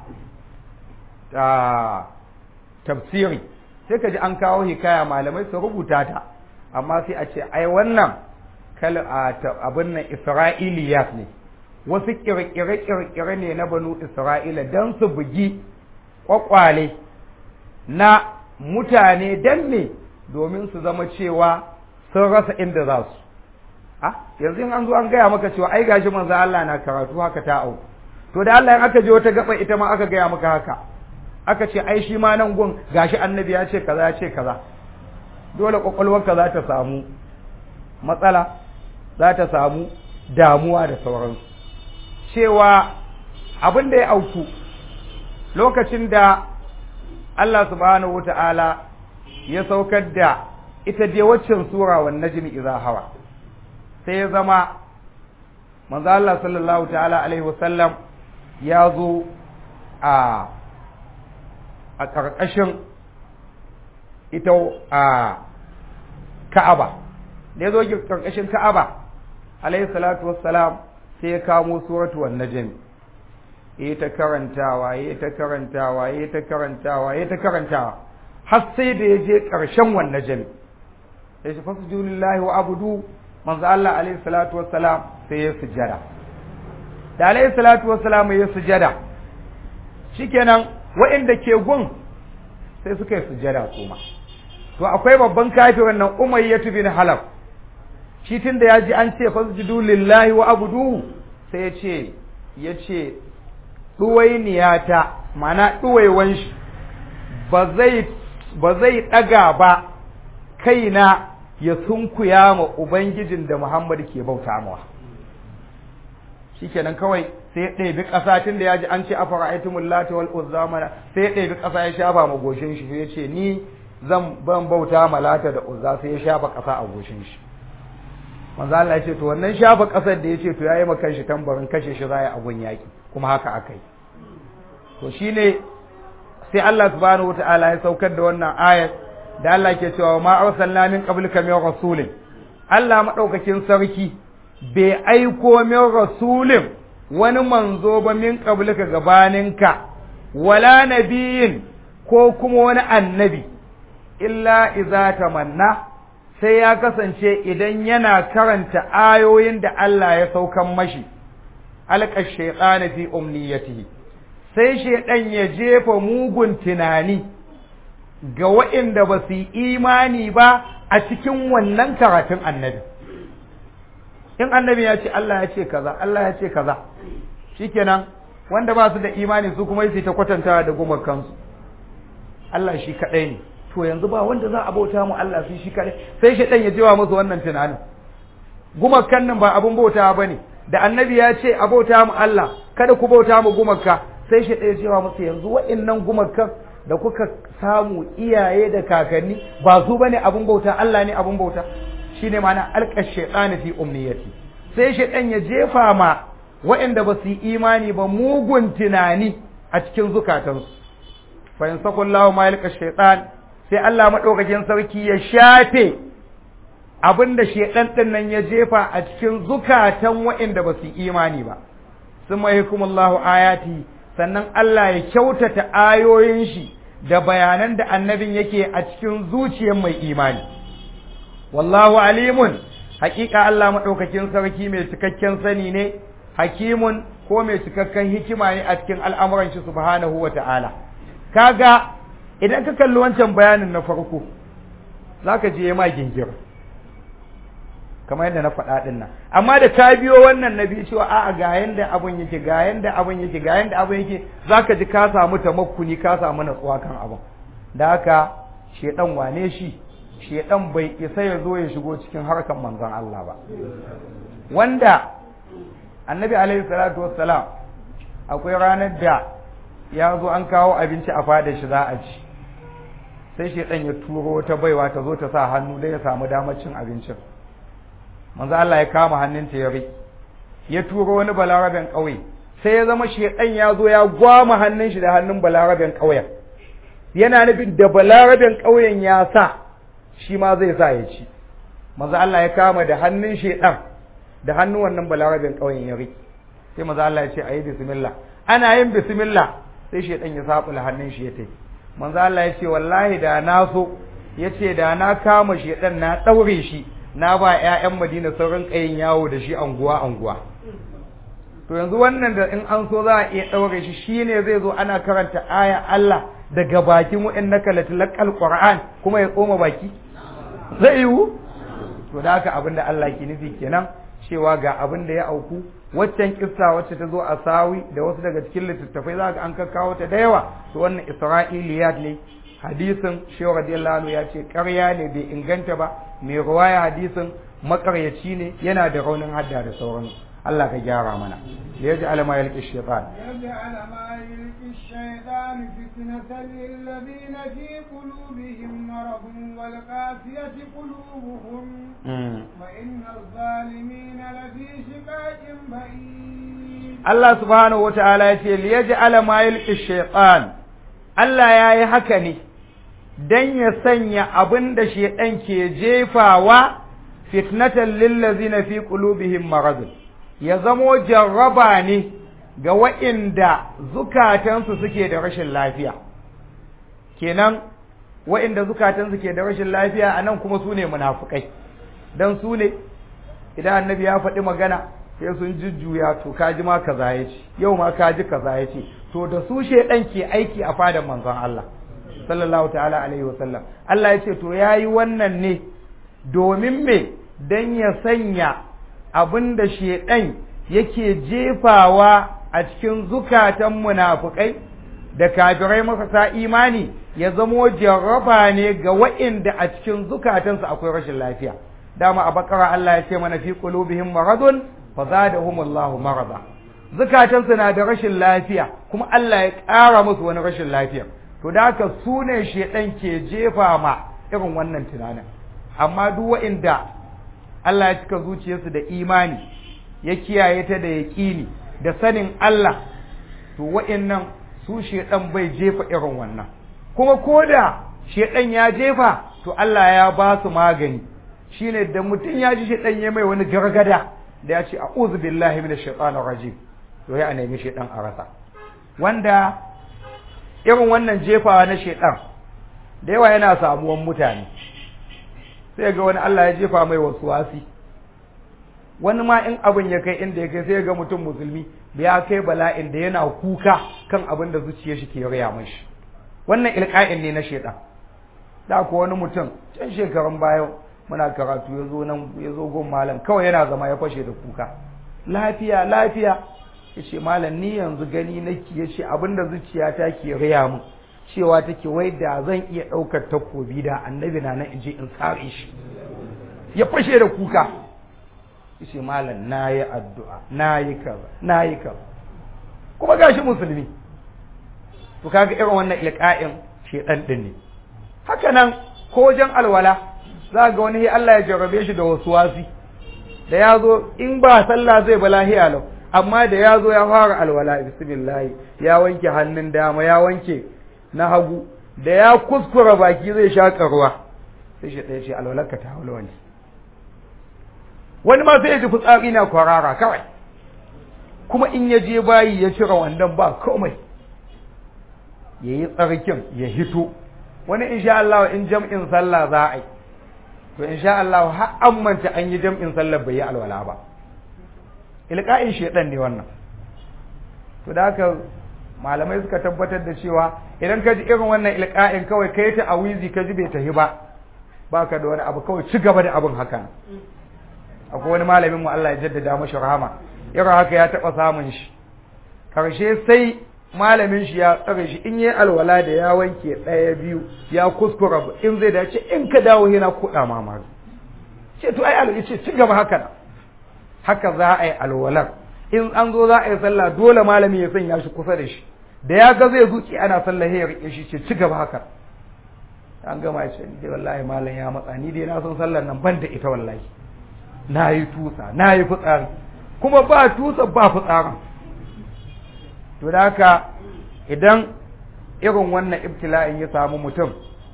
a tafsiri sai ka ji an kawo hikaya malamai su rubuta ta amma sai a ce ai wannan kal abin nan Isra'iliyat ne wasu kirkire-kirkire ne na banu Isra'ila dan su bugi kwakwale na mutane dan ne domin su zama cewa sun rasa inda za su ah yanzu in an zo an gaya maka cewa ai gashi manzo Allah na karatu haka ta au to da Allah in aka je wata gaba ita ma aka gaya maka haka aka ce ai shi ma nan gun gashi annabi ya ce kaza ya ce kaza dole kwakwalwarka za ta samu matsala za ta samu damuwa da sauransu cewa abin da ya auku lokacin da Allah subhanahu wata'ala ya saukar da ita dai waccan sura wan najmi idza hawa sai ya zama manzo Allah sallallahu ta'ala alaihi wasallam ya zo a a ƙarƙashin ita a Ka'aba da ya zo ƙarƙashin Ka'aba alaihi salatu wassalam sai ya kamo suratu wan najm yayi ta karantawa yayi ta karantawa yayi ta karantawa yayi ta karantawa har sai da ya je ƙarshen wan najm sai shi fasjudu lillahi wa abudu manzo Allah alaihi salatu wassalam sai ya sujada da alaihi salatu wassalam ya sujada shikenan waɗanda ke gun sai suka yi sujada kuma to akwai babban kafirin nan Umayyah bin Halaf shi tunda ya ji an ce fasjudu lillahi wa abudu sai ya ce ya ce ɗuwainiyata mana ɗuwaiwan shi ba zai ba zai ɗaga ba kaina ya sunkuya ma ubangijin da Muhammad ke bauta mawa shikenan kawai sai ya ɗebi ƙasa tun da ya ji an ce afara aitumul lati wal uzza mana sai ya ɗebi ƙasa ya shafa ma goshin shi ya ce ni zan ban bauta ma lata da uzza sai ya shafa ƙasa a goshin shi manzo Allah ya ce to wannan shafa ƙasar da ya ce to yayi maka shi tambarin kashe shi zai a gun yaki kuma haka akai to shine sai Allah subhanahu wataala ya saukar da wannan ayat da Allah ke cewa ma arsalna min qablika min rasulin Allah madaukakin sarki bai aiko min rasulin wani manzo ba min qablika gabaninka wala nabiyin ko kuma wani annabi illa iza tamanna sai ya kasance idan yana karanta ayoyin da Allah ya saukan mashi alqa shaytanu fi umniyatihi sai shaydan ya jefa mugun tunani ga waɗanda ba su yi imani ba a cikin wannan karatun annabi in annabi ya ce Allah ya ce kaza Allah ya ce kaza shikenan wanda ba su da imani su kuma su ta kwatantawa da gumakansu Allah shi kadai ne to yanzu ba wanda za a bauta mu Allah shi shi kadai sai shaydan ya jewa musu wannan tunanin gumakan nan ba abun bauta bane da annabi ya ce a bauta mu Allah kada ku bauta mu gumaka sai shaydan ya jewa musu yanzu waɗannan gumakan da kuka samu iyaye da kakanni ba su bane abun bauta Allah ne abun bauta shine ma'ana alqa shaytanu fi umniyati sai shaytan ya jefa ma waɗanda ba su yi imani ba mugun tunani a cikin zukatansu fa yansakullahu ma yalqa shaytan sai Allah madaukakin sarki ya shafe abinda shaytan din nan ya jefa a cikin zukatan waɗanda ba su imani ba summa yahkumullahu ayati sannan Allah ya kyautata ayoyin shi da bayanan da annabin yake a cikin zuciyar mai imani wallahu alimun hakika Allah madaukakin sarki mai cikakken sani ne hakimun ko mai cikakken hikima ne a cikin al'amuran shi subhanahu wata'ala kaga idan ka kalli wancan bayanin na farko zaka je ma gingir kamar yadda na faɗa din nan amma da ka biyo wannan nabi cewa a'a ga yanda abun yake ga yanda abun yake ga yanda abun yake zaka ji ka samu tamakkuni ka samu natsuwa kan abun da haka shedan wane shi shedan bai isa ya zo ya shigo cikin harkan manzon Allah ba wanda annabi alaihi salatu wassalam akwai ranar da ya zo an kawo abinci a fadar shi za a ci sai shedan ya turo ta baiwa ta zo ta sa hannu da ya samu damar cin abincin manzo Allah ya kama hannunta ya ri ya turo wani balaraben kauye sai ya zama shedan ya zo ya gwama hannun shi da hannun balaraben kauyen yana nufin da balaraben kauyen ya sa shi ma zai sa ya ci manzo Allah ya kama da hannun shedan da hannun wannan balaraben kauyen ya ri sai manzo Allah ya ce ayi bismillah ana yin bismillah sai shedan ya sabula hannun shi ya tai manzo Allah ya ce wallahi da na so yace da na kama shedan na daure shi na ba ƴaƴan Madina sauran kayin yawo da shi anguwa anguwa to yanzu wannan da in an so za a iya daure shi shine zai zo ana karanta aya Allah daga bakin wa'annaka latlaqal qur'an kuma ya tsoma baki zai yiwu to da haka abinda Allah ke nufi kenan cewa ga abin da ya auku waccan kissa wacce ta zo a sawi da wasu daga cikin littattafai za ka an kakkawo ta da yawa to wannan isra'iliyat ne hadisin shehu radiyallahu anhu ya ce ƙarya ne bai inganta ba mai ruwaya hadisin makaryaci ne yana da raunin hadda da sauran Allah ka gyara mana da yaji alama yalqi shaytan yaji alama yalqi shaytan fitnatan lil ladina fi qulubihim maradun wal qasiyati qulubuhum wa innal zalimina lafi shiqaqin ba'id Allah subhanahu wataala yace liyaji alama yalqi shaytan Allah yayi haka ne dan ya sanya abin da shedan ke jefawa fitnatan lil ladina fi qulubihim maradun ya zamo jarraba ne ga wa'inda zukatansu suke da rashin lafiya kenan wa'inda zukatansu ke da rashin lafiya anan kuma su ne munafukai dan su ne idan annabi ya faɗi magana sai sun jujjuya to kaji ma kaza yace yau ma kaji kaza yace to da su shedan ke aiki a fadan manzon Allah sallallahu ta'ala alaihi wasallam Allah yace to yayi wannan ne domin me dan ya sanya abinda shedan yake jefawa a cikin zukatan munafikai da kafirai marasa imani ya zamo jarraba ne ga wa'inda a cikin zukatansu akwai rashin lafiya dama a bakara Allah ya ce mana fi qulubihim maradun fazadahumullahu marada zukatansu na da rashin lafiya kuma Allah ya ƙara musu wani rashin lafiya to da haka su ne shedan ke jefa ma irin wannan tunanin amma duk wa'inda Allah ya cika zuciyarsu da imani ya kiyaye ta da yaƙini da sanin Allah to wa'annan su shedan bai jefa irin wannan kuma koda shedan ya jefa to Allah ya ba su magani shine da mutum ya ji shedan ya mai wani gargada da ya ce a'udhu billahi minash shaitanir rajim to ya nemi shedan a rasa wanda irin wannan jefawa na shedan da yawa yana samuwan mutane sai ga wani Allah ya jefa mai wasu wasi wani ma in abin ya kai inda ya kai sai ga mutum musulmi da ya kai bala'in da yana kuka kan abin da zuciyar shi ke riya mashi wannan ilqa'in ne na shedan da ko wani mutum can shekarun baya muna karatu ya zo nan ya zo gon malam kawai yana zama ya fashe da kuka lafiya lafiya yace malam ni yanzu gani nake yace abin da zuciyata ke riya mu cewa take wai da zan iya daukar takobi da annabi na nan inje in tsare shi ya fashe da kuka yace malam nayi addu'a nayi kaza nayi kaza kuma gashi musulmi to kaga irin wannan ilqa'in shedan din ne haka nan ko wajen alwala za ga wani Allah ya jarrabe shi da wasu wasi da yazo in ba sallah zai ba lahiya lau amma da ya zo ya fara alwala bismillah ya wanke hannun dama ya wanke na hagu da ya kuskura baki zai shaka ruwa sai shi ɗaya ce alwalarka ta haula wani wani ma sai ya ji fitsari na kwarara kawai kuma in ya je bayi ya cire wandon ba komai ya yi tsarkin ya hito wani insha Allah in jam'in sallah za a yi to insha Allah har an manta an yi jam'in sallah bai yi alwala ba ilqa'in shedan ne wannan to da haka malamai suka tabbatar da cewa idan ka ji irin wannan ilqa'in kawai kai ta awizi ka ji bai tahi ba baka da wani abu kawai ci gaba da abin haka akwai wani malamin mu Allah ya jaddada mashi rahama irin haka ya taba samun shi karshe sai malamin shi ya tsare shi in yi alwala da ya wanke ɗaya biyu ya kuskura in zai dace in ka dawo yana kuɗa mamari ce to ai alwala ce ci gaba haka haka za a yi alwalar in an zo za a yi sallah dole malami ya sanya shi kusa da shi da ya ga zai zuki ana sallah ya rike shi ce ci gaba haka an gama ce ni dai wallahi malam ya matsa ni dai na san sallar nan ban da ita wallahi na yi tusa na yi fitsari kuma ba tusa ba fitsarin to da haka idan irin wannan ibtila'in ya samu mutum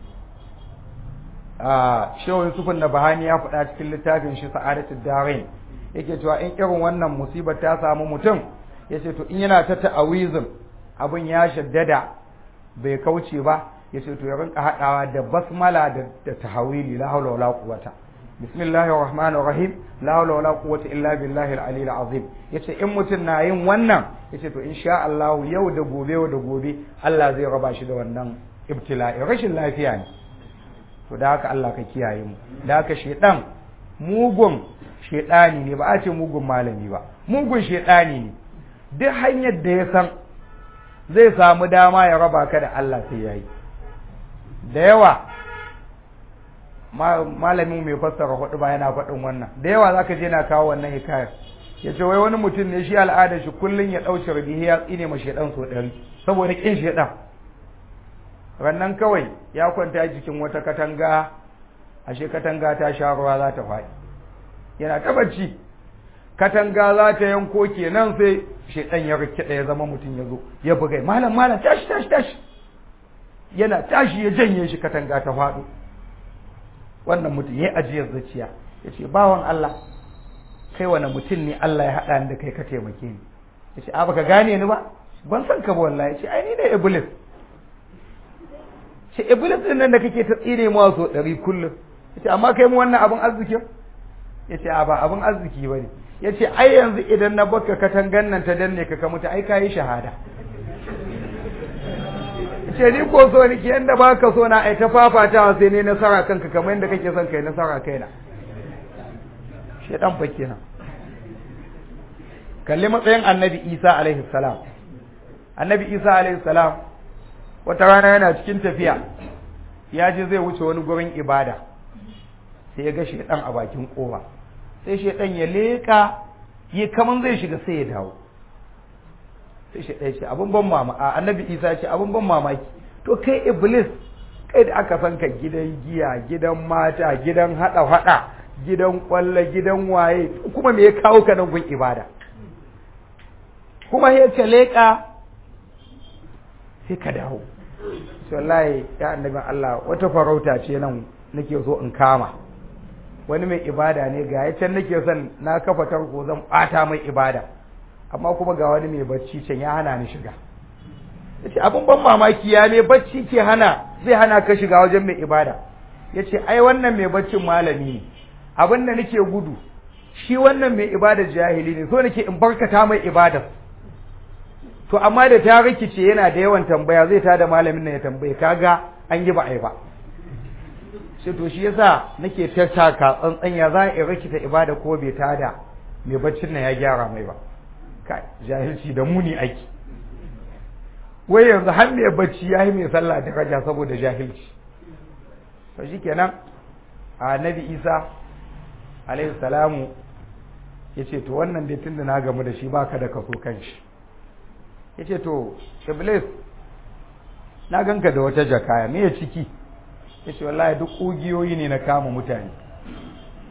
a shehu Yusufun Nabahani ya faɗa cikin littafin shi Sa'adatud Darain yake cewa in irin wannan musibar ta samu mutum yace to in yana ta ta'awizin abin ya shaddada bai kauce ba yace to ya rinka hadawa da basmala da, da tahawili la hawla wala quwwata bismillahir rahmanir rahim la hawla wala quwwata illa billahi al-aliyyil azim yace in mutum na yin wannan yace to insha Allah yau da gobe yau da gobe Allah zai raba shi da wannan ibtila'i rashin lafiya ne to da haka Allah ka kiyaye mu da haka shedan mugun shedani ne ba a ce mugun malami ba mugun shedani ne duk hanyar da ya san zai samu dama ya raba ka da Allah sai yayi da yawa malamin mai fassara hudu ba yana faɗin wannan da yawa zaka je na kawo wannan hikayar yace wai wani mutum ne shi al'ada shi kullun ya dauki rabihi ya tsine ma shedan so dari saboda kin shedan rannan kawai ya kwanta cikin wata katanga ashe katanga ta sha ruwa za ta faɗi yana ta bacci katanga za ta yanko kenan sai shedan ya rikida ya zama mutum ya zo ya bugai malam malam tashi tashi tashi yana tashi ya janye shi katanga ta faɗo wannan mutum ya ajiyar zuciya ya ce bawan Allah kai wani mutum ne Allah ya haɗa ni da kai ka taimake ni ya ce a baka gane ni ba ban san ka ba wallahi ya ce ai ni ne iblis ce iblis din nan da kake ta tsire mu so ɗari kullum ya ce amma kai mu wannan abin arziki ya ce a ba abin arziki ba ne ya ce ai yanzu idan na baka katangan nan ta danne ka ka mutu ai ka yi shahada ce ni ko so nake yanda baka so na ai ta fafatawa sai ne nasara kanka kamar yanda kake son kai nasara kaina shedan fa kenan kalli matsayin annabi Isa alaihi salam annabi Isa alaihi salam wata rana yana cikin tafiya ya je zai wuce wani gurin ibada sai ya ga shedan a bakin kofa sai shedan ya leka yi kaman zai shiga sai ya dawo sai shi ɗaya ce abin ban mamaki annabi Isa ce abin ban mamaki to kai iblis kai da aka san ka gidan giya gidan mata gidan hada hada gidan kwalla gidan waye kuma me ya kawo ka nan gun ibada kuma ya ce leka sai ka dawo wallahi ya annabin Allah wata farauta ce nan nake so in kama wani mai ibada ne ga ya can nake son na kafa tarko zan bata mai ibada amma kuma ga wani mai bacci can ya hana ni shiga yace abin ban mamaki ya ne bacci ke hana zai hana ka shiga wajen mai ibada yace ai wannan mai baccin malami ne abin da nake gudu shi wannan mai ibada jahili ne so nake in barkata mai ibada to amma da ta rikice yana da yawan tambaya zai tada malamin nan ya tambaye kaga an yi ba ai ba sai to shi yasa nake tattaka tsantsan ya za a rikita ibada ko bai tada mai baccin nan ya gyara mai ba kai jahilci da muni aiki wai yanzu har mai bacci ya yi mai sallah daraja saboda jahilci to shikenan annabi Isa alaihi salamu yace to wannan dai tunda na gamu da shi baka da kaso kanshi yace to iblis na ganka da wata jakaya me ya ciki yace wallahi duk kugiyoyi ne na kama mutane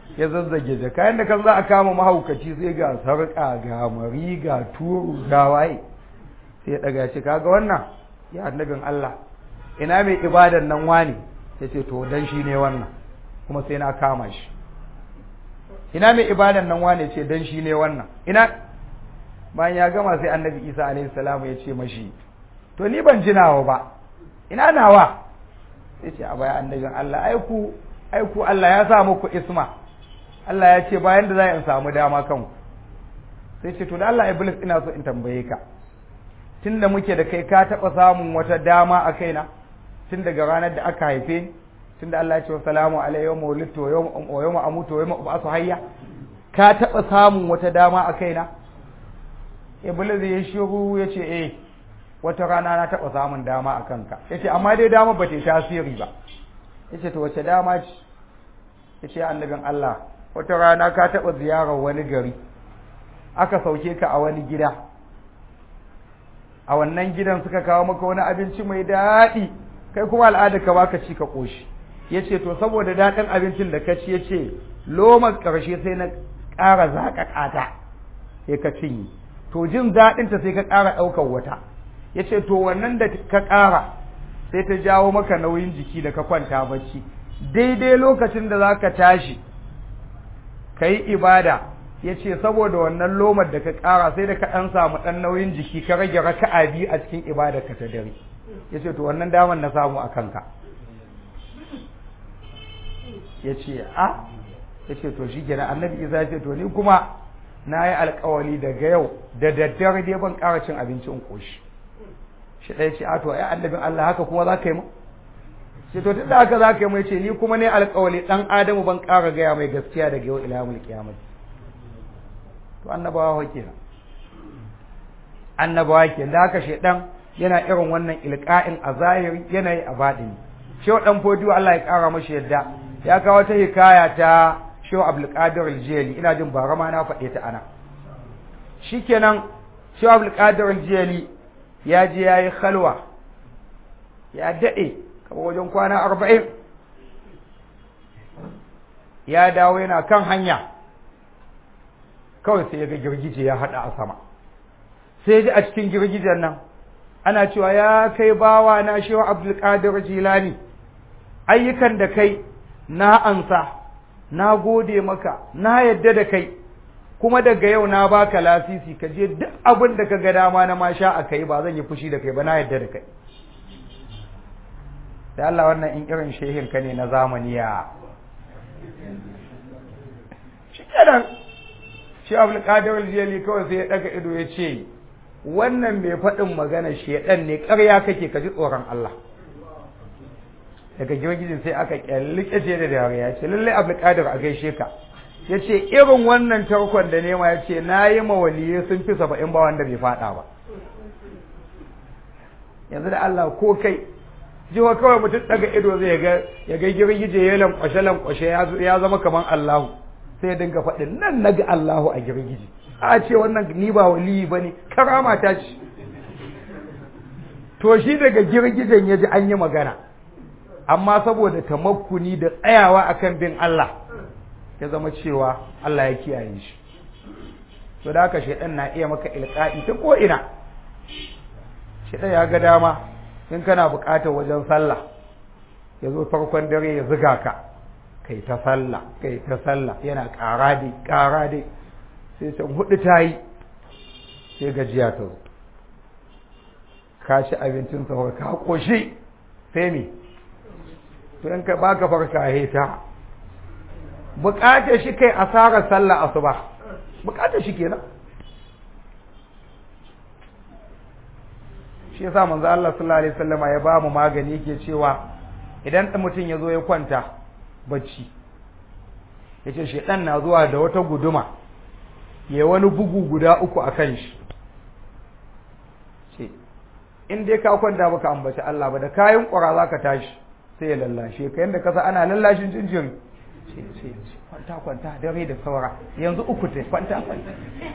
ya zazzage da kayan da kan za a kama mahaukaci sai ga sarƙa ga mari ga turu ga waye sai ya daga shi kaga wannan ya annabin Allah ina mai ibadan nan wani yace to dan shi ne wannan kuma sai na kama shi ina mai ibadan nan wani ce dan shi ne wannan ina bayan ya gama sai annabi Isa alaihi salamu ya ce mashi to ni ban jinawa ba ina nawa sai ce a baya annabin Allah aiku aiku Allah ya sa muku isma Allah ya ce bayan da za in samu dama kanku sai ce to da Allah iblis ina so in tambaye ka tunda muke da kai ka taba samun wata dama a kaina tun daga ranar da aka haife ni tunda Allah ya ce salamu alayhi wa mawlidtu wa yawma amutu wa yawma ub'athu hayya ka taba samun wata dama a kaina iblis ya shiru ya ce eh wata rana na taba samun dama a kanka yace amma dai dama ba ta tasiri ba yace to wace dama ce yace annabin Allah wata rana ka taba ziyarar wani gari aka sauke ka a wani gida a wannan gidan suka kawo maka wani abinci mai daɗi kai kuma al'ada ka baka ci ka koshi yace to saboda daɗin abincin da ka ci yace lomar ƙarshe sai na ƙara zaƙaƙata sai ka cinye to jin daɗin ta sai ka ƙara ɗaukar wata yace to wannan da ka ƙara sai ta jawo maka nauyin jiki da ka kwanta bacci daidai lokacin da zaka tashi kai ibada yace saboda wannan lomar da ka ƙara sai da ka ɗan samu ɗan nauyin jiki ka rage raka'a biyu a cikin ibadar ka ta dare yace to wannan daman na samu a kanka yace a yace to shikenan annabi Isa yace to ni kuma na yi alƙawari daga yau da daddare dai ban ƙara cin abincin koshi shi ɗaya ce a to ai annabin Allah haka kuma za ka yi mu ce to tunda haka za ka yi mu yace ni kuma ne alƙawari ɗan Adamu ban ƙara gaya mai gaskiya daga yau ila yawmul qiyamah to annabawa kenan annabawa kenan da haka shedan yana irin wannan ilqa'in a zahiri yana yi a batini shehu dan fodiyo Allah ya ƙara mashi yadda ya kawo ta hikaya ta shehu Abdul Qadir al-Jili ina jin bara ma na faɗe ta ana shikenan shehu Abdul Qadir al-Jili ya je yayi khalwa ya dade kamar wajen kwana arba'in ya dawo yana kan hanya kawai sai ya ga girgije ya hada a sama sai ya ji a cikin girgijen nan ana cewa ya kai bawa na shehu Abdul Qadir Jilani ayyukan da kai na ansa na gode maka na yadda da kai kuma daga yau na baka lasisi ka je duk abin da ka ga dama na masha a kai ba zan yi fushi da kai ba na yadda da kai da Allah wannan in irin shehin ka ne na zamani ya shi kenan shi Abdul Qadir Jilani kawai sai ya daga ido ya ce wannan mai faɗin magana shedan ne ƙarya kake ka ji tsoron Allah daga girgijin sai aka kyallike ce da dariya ce lallai Abdul Qadir a gaishe ka yace irin wannan tarkon da nema yace nayi mawaliye sun fi saba'in ba wanda bai fada ba yanzu da Allah ko kai jiwa kawai mutum daga ido zai ga ya ga girgije ya lankwashe lankwashe ya zama kaman Allahu sai ya dinga faɗin nan naga Allahu a girgije a ce wannan ni ba waliyi bane karama ta ce to shi daga girgijen yaji an yi magana amma saboda tamakkuni da tsayawa akan bin Allah ya zama cewa Allah ya kiyaye shi to da haka shedan na iya maka ilqa'i ta ko ina shedan ya ga dama in kana buƙatar wajen sallah yazo farkon dare ya zuga ka kai ta sallah kai ta sallah yana ƙara dai ƙara dai sai can hudu tayi sai gajiya ta zo ka ci abincin sahur ka koshi sai me to in ka baka farka heta bukatar shi kai asarar sallah asuba bukatar shi kenan shi yasa manzo Allah sallallahu alaihi wasallama ya ba mu magani yake cewa idan mutum ya zo ya kwanta bacci yace shedan na zuwa da wata guduma ya wani bugu guda uku akan shi ce in dai ka kwanta baka ambaci Allah ba da kayan ƙura zaka tashi sai ya lallashe ka yanda kasa ana lallashin jinjin ce ce kwanta kwanta dare da saura yanzu uku ce kwanta kwanta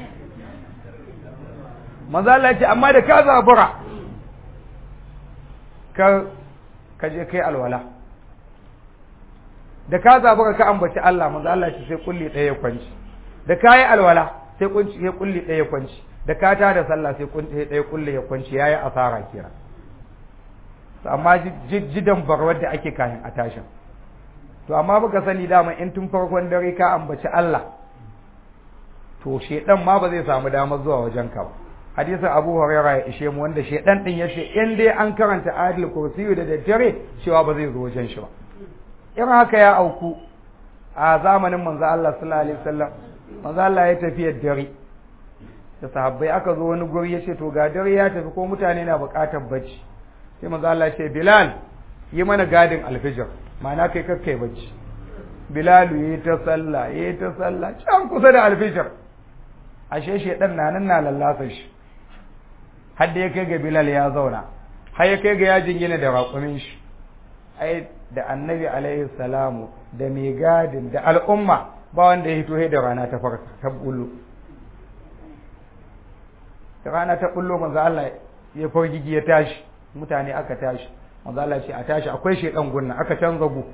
manzo Allah ce amma da ka zabura ka ka je kai alwala da ka zabura ka ambaci Allah manzo Allah ce sai kulli ɗaya ya kwanci da ka yi alwala sai kunci sai kulli ɗaya ya kwanci da ka ta da sallah sai kunci ɗaya kulli ya kwanci yayi asara kira amma jidan barwar da ake kayan a tashin to amma baka sani dama in tun farkon dare ka ambaci Allah to shedan ma ba zai samu damar zuwa wajen ka ba hadisin Abu Hurairah ya ishe mu wanda shedan din yace in dai an karanta ayatul kursiyu da daddare cewa ba zai zo wajen shi ba in haka ya auku a zamanin manzo Allah sallallahu alaihi wasallam manzo Allah ya tafi dare da sahabbai aka zo wani guri yace to ga dare ya tafi ko mutane na buƙatar bacci sai manzo Allah ya ce Bilal yi mana gadin alfijir ma'ana kai kakkai bacci Bilal yi ta sallah yi ta sallah can kusa da alfijir ashe shedan na nan na lallasa shi har da ya kai ga Bilal ya zauna har ya kai ga ya jingina da raƙumin shi ai da annabi alaihi salamu da mai gadin da al'umma ba wanda ya hito da rana ta farka ta bullo da rana ta bullo manzo Allah ya fargigi ya tashi mutane aka tashi manzo Allah ce a tashi akwai shedan gunna aka canza gu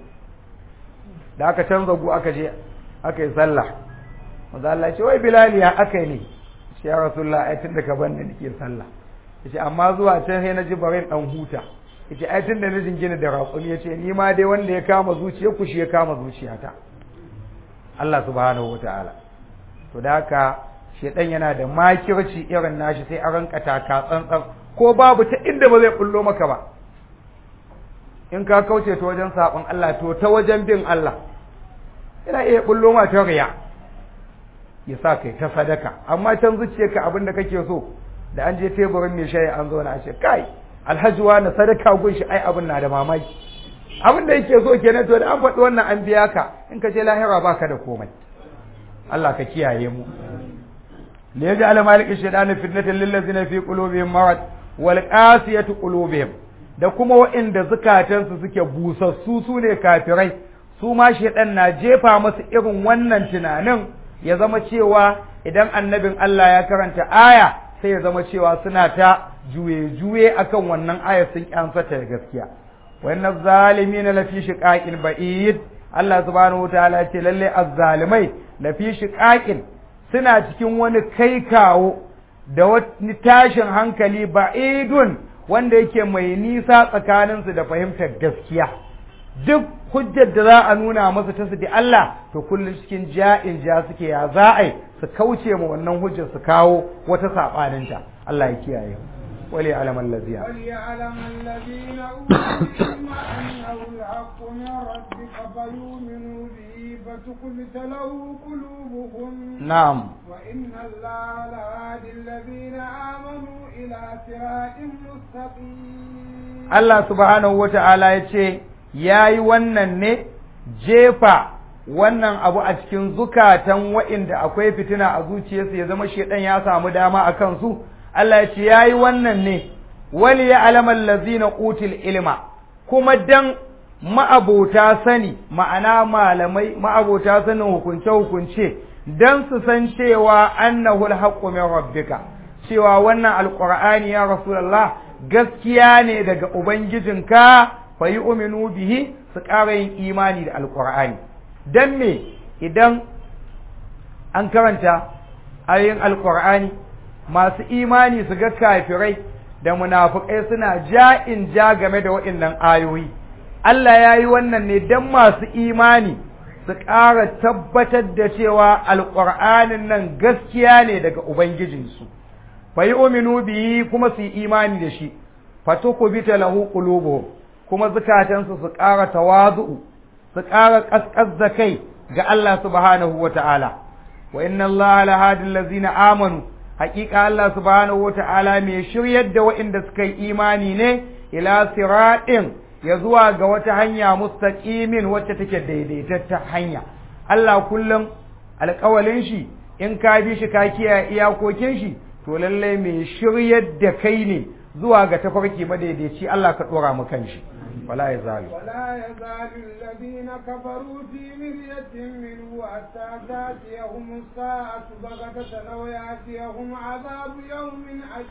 da aka canza gu aka je aka yi sallah manzo Allah ce wai Bilal ya aka ne shi ya rasulullah ai tunda ka banda nake sallah yace amma zuwa can sai na ji barin dan huta yace ai tunda na jingina da raƙumi yace ni ma dai wanda ya kama zuciya ku shi ya kama zuciyata Allah subhanahu wataala to da haka shedan yana da makirci irin nashi sai a ranka taka tsantsan ko babu ta inda ba zai bullo maka ba in ka kauce ta wajen sabon Allah to ta wajen bin Allah yana iya bullo ma ta riya ya sa kai ta sadaka amma can zuciyarka abin da kake so da an je teburin mai shayi an zo na ce kai alhaji wa na sadaka gun shi ai abin na da mamaki abin da yake so kenan to da an faɗi wannan an biya ka in ka je lahira baka da komai Allah ka kiyaye mu li yaj'al malik shaytan fitnatan lil ladzina fi qulubihim marad wal qasiyatu qulubihim da kuma waɗanda zukatansu suke busassu su ne kafirai su ma shaytan na jefa musu irin wannan tunanin ya zama cewa idan annabin Allah ya karanta aya sai ya zama cewa suna ta juye-juye akan wannan aya sun kyansa ta gaskiya wannan zalimin lafi shiqaqin ba'id Allah subhanahu wataala ya ce lalle azzalimai lafi shiqaqin suna cikin wani kai kawo da wani tashin hankali ba'idun wanda yake mai nisa tsakaninsu da fahimtar gaskiya duk hujjar da za a nuna masa ta sidi Allah to kullum cikin ja'in ja suke ya za'ai su kauce ma wannan hujjar su kawo wata sabaninta Allah ya kiyaye wali alamal ladina wali alamal ladina umma annahu al-haqqu min rabbika fayu'minu bihi fatuqbita lahu qulubuhum na'am wa inna allaha lahadi alladhina amanu ila siratin mustaqim Allah subhanahu wata'ala yace yayi wannan ne jefa wannan abu a cikin zukatan wa'inda akwai fitina a zuciyarsu ya zama shedan ya samu dama a kansu Allah ya ce yayi wannan ne wali ya alamal ladzina util ilma kuma dan ma'abota sani ma'ana malamai ma'abota sanin hukunce hukunce dan su san cewa annahu alhaqqu min rabbika cewa wannan alqur'ani ya rasulullah gaskiya ne daga ubangijinka fa yu'minu bihi su ƙara yin imani da alqur'ani dan me idan an karanta ayoyin alqur'ani masu imani su ga kafirai da munafikai suna ja'in ja game da waɗannan ayoyi Allah ya yi wannan ne dan masu imani su ƙara tabbatar da cewa alqur'anin nan gaskiya ne daga ubangijinsu fa yu'minu bihi kuma su yi imani da shi fatukubita lahu qulubuhum kuma zukatansu su ƙara tawazu'u su ƙara ƙasƙas da kai ga Allah subhanahu wata'ala wa inna Allah la hadi allazina amanu haƙiƙa Allah subhanahu wata'ala mai shiryar da waɗanda suka yi imani ne ila siratin ya zuwa ga wata hanya mustaqimin wacce take daidaitatta hanya Allah kullum alƙawalin shi in ka bi shi ka kiyaye iyakokin shi to lallai mai shiryar da kai ne zuwa ga tafarki madaidaici Allah ka dora mu kan shi wala yazalu ولا يزال الذين كفروا في مرية منه حتى تأتيهم الساعة بغتة أو يأتيهم عذاب يوم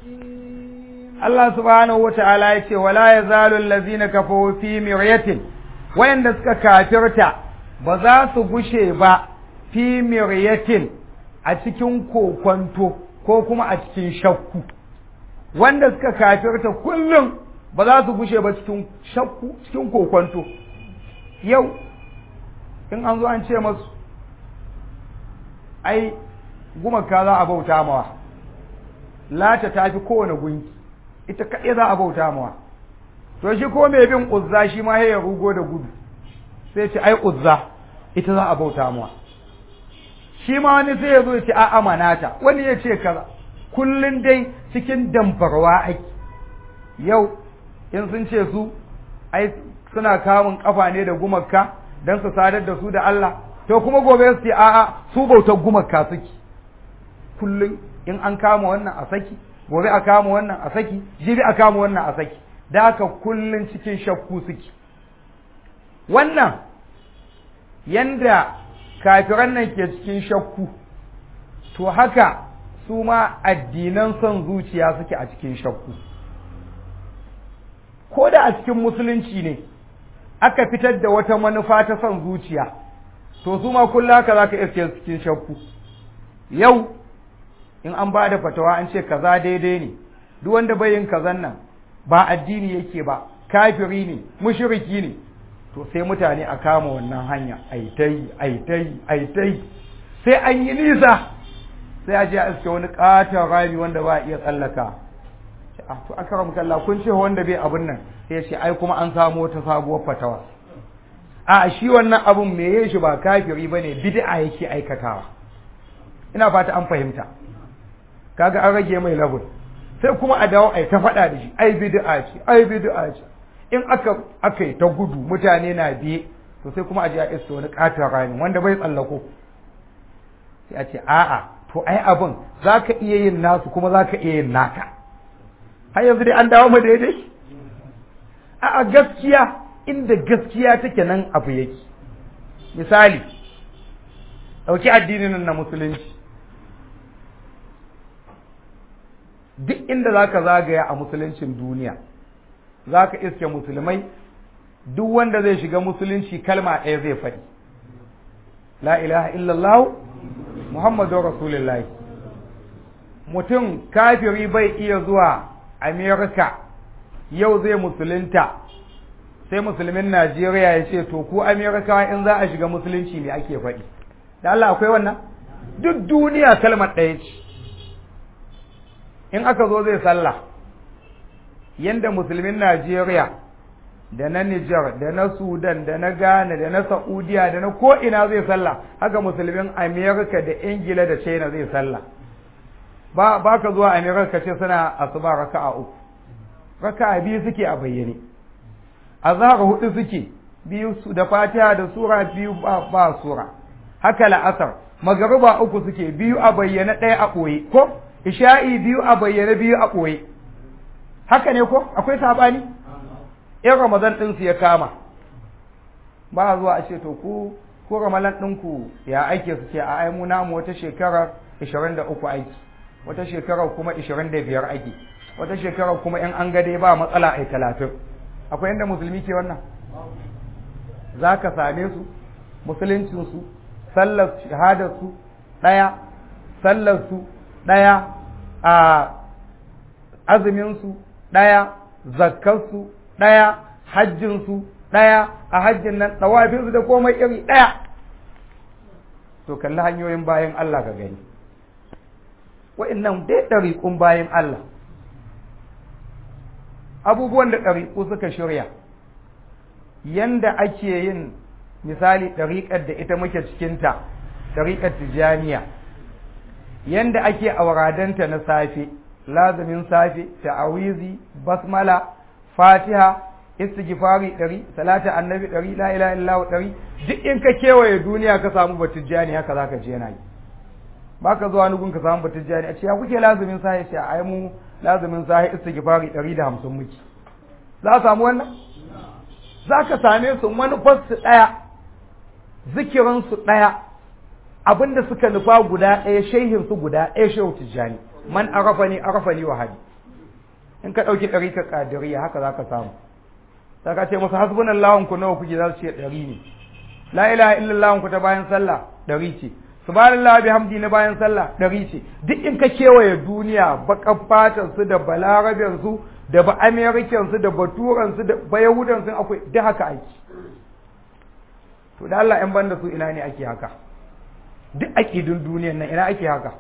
حكيم Allah subhanahu wata'ala ya ce wala yazalu allazina kafaru fi miryatin wayanda suka kafirta ba za su gushe ba fi miryatin a cikin kokwanto ko kuma a cikin shakku wanda suka kafirta kullum ba za su gushe ba cikin shakku cikin kokwanto yau in an zo an ce masu ai gumaka za a bauta mawa lata ta fi kowane gunki ita kaɗai za a bauta mawa to shi ko mai bin uzza shi ma ya rugo da gudu sai ce ai uzza ita za a bauta mawa shi ma wani sai ya zo ya ce a amanata wani ya ce kaza kullun dai cikin dambarwa ake yau in sun ce su ai suna kamun kafa ne da gumaka don su sadar da su da Allah to kuma gobe su ce a'a su bautar gumaka suke kullum in an kama wannan a saki gobe a kama wannan a saki jibi a kama wannan a saki da haka kullum cikin shakku suke wannan yanda kafiran nan ke cikin shakku to haka su ma addinan son zuciya suke a cikin shakku ko da a cikin musulunci ne aka fitar da wata manufa ta son zuciya to su ma kullum haka za ka iske cikin shakku yau in an ba da fatawa an ce kaza daidai ne duk wanda bai yin kazan nan ba addini yake ba kafiri ne mushriki ne to sai mutane a kama wannan hanya aitai aitai aitai sai an yi nisa sai a je a iske wani katon rami wanda ba a iya tsallaka to akram kallah kun ce wanda bai abun nan sai ya ce ai kuma an samu wata sabuwar fatawa a shi wannan abun me yayin shi ba kafiri bane bid'a yake aikatawa ina fata an fahimta kaga an rage mai level sai kuma a dawo ai ta faɗa da shi ai bid'a ce ai bid'a ce in aka aka yi ta gudu mutane na biye to sai kuma a je a iska wani katon rami wanda bai tsallako sai a ce a'a to ai abin zaka iya yin nasu kuma zaka iya yin naka har yanzu dai an dawo mu daidai a'a gaskiya inda gaskiya take nan abu yake misali dauki addinin nan na musulunci duk inda zaka zagaya a musuluncin duniya zaka iske musulmai duk wanda zai shiga musulunci kalma ɗaya zai faɗi la ilaha illallah muhammadur rasulullahi mutum kafiri bai iya zuwa america yau zai musulunta sai musulmin najeriya ya ce to ku america in za a shiga musulunci me ake faɗi da Allah akwai wannan duk duniya kalmar ɗaya ce in aka zo zai sallah yanda musulmin Najeriya da na Niger da na Sudan da na Ghana da na Saudiya da na ko ina zai sallah haka musulmin America da Ingila da China zai sallah ba ba ka zuwa America ce suna asuba raka'a uku raka'a biyu suke a bayyane azhar hudu suke biyu su da Fatiha da sura biyu ba, ba sura haka la'asar magariba uku suke biyu a bayyane ɗaya a ɓoye ko isha'i biyu a bayyane biyu a ɓoye haka ne ko akwai sabani in ramadan ɗinsu ya kama ba zuwa a ce to ku ko ramadan ɗinku ya aike su ce a ai mu namu wata shekarar ishirin da uku aiki wata shekarar kuma ishirin da biyar aiki wata shekarar kuma in an gade ba matsala ai talatin akwai inda musulmi ke wannan za ka same su musuluncinsu sallar shahadarsu ɗaya sallarsu ɗaya a azuminsu ɗaya zakkarsu ɗaya hajjinsu ɗaya a hajjin nan ɗawafinsu da komai iri ɗaya to kalli hanyoyin bayan Allah ka gani wa'annan dai ɗariƙun bayan Allah abubuwan da ɗariƙu suka shirya yanda ake yin misali ɗariƙar da ita muke cikinta ɗariƙar tijaniya yanda ake auradanta na safe lazumin safe ta'awizi basmala fatiha istighfari ɗari salatu annabi ɗari la ilaha illallah ɗari duk in ka kewaye duniya ka samu batijani haka zaka je yana yi baka zuwa nugun ka samu batijani a ce ya kuke lazumin safe ce ai mu lazumin safe istighfari ɗari da hamsin muke za a samu wannan zaka same su manufar su ɗaya zikirin su ɗaya abinda suka nufa guda ɗaya shehin su guda ɗaya shehu tijjani man arafani arafani wa hadi in ka ɗauki ɗari ka ƙadiriya haka za ka samu ta ka ce masu hasbunan lawan ku nawa kuke za su ce ɗari ne la ilaha illallah ku ta bayan sallah ɗari ce, subhanallah bihamdi na bayan sallah ɗari ce. Duk in ka kewaye duniya baƙar fatan su da balaraben su da ba american su da baturan su da bayahudan su akwai duk haka aiki. To da Allah ‘yan banda su ina ne ake haka, duk aƙidun duniyan nan ina ake haka.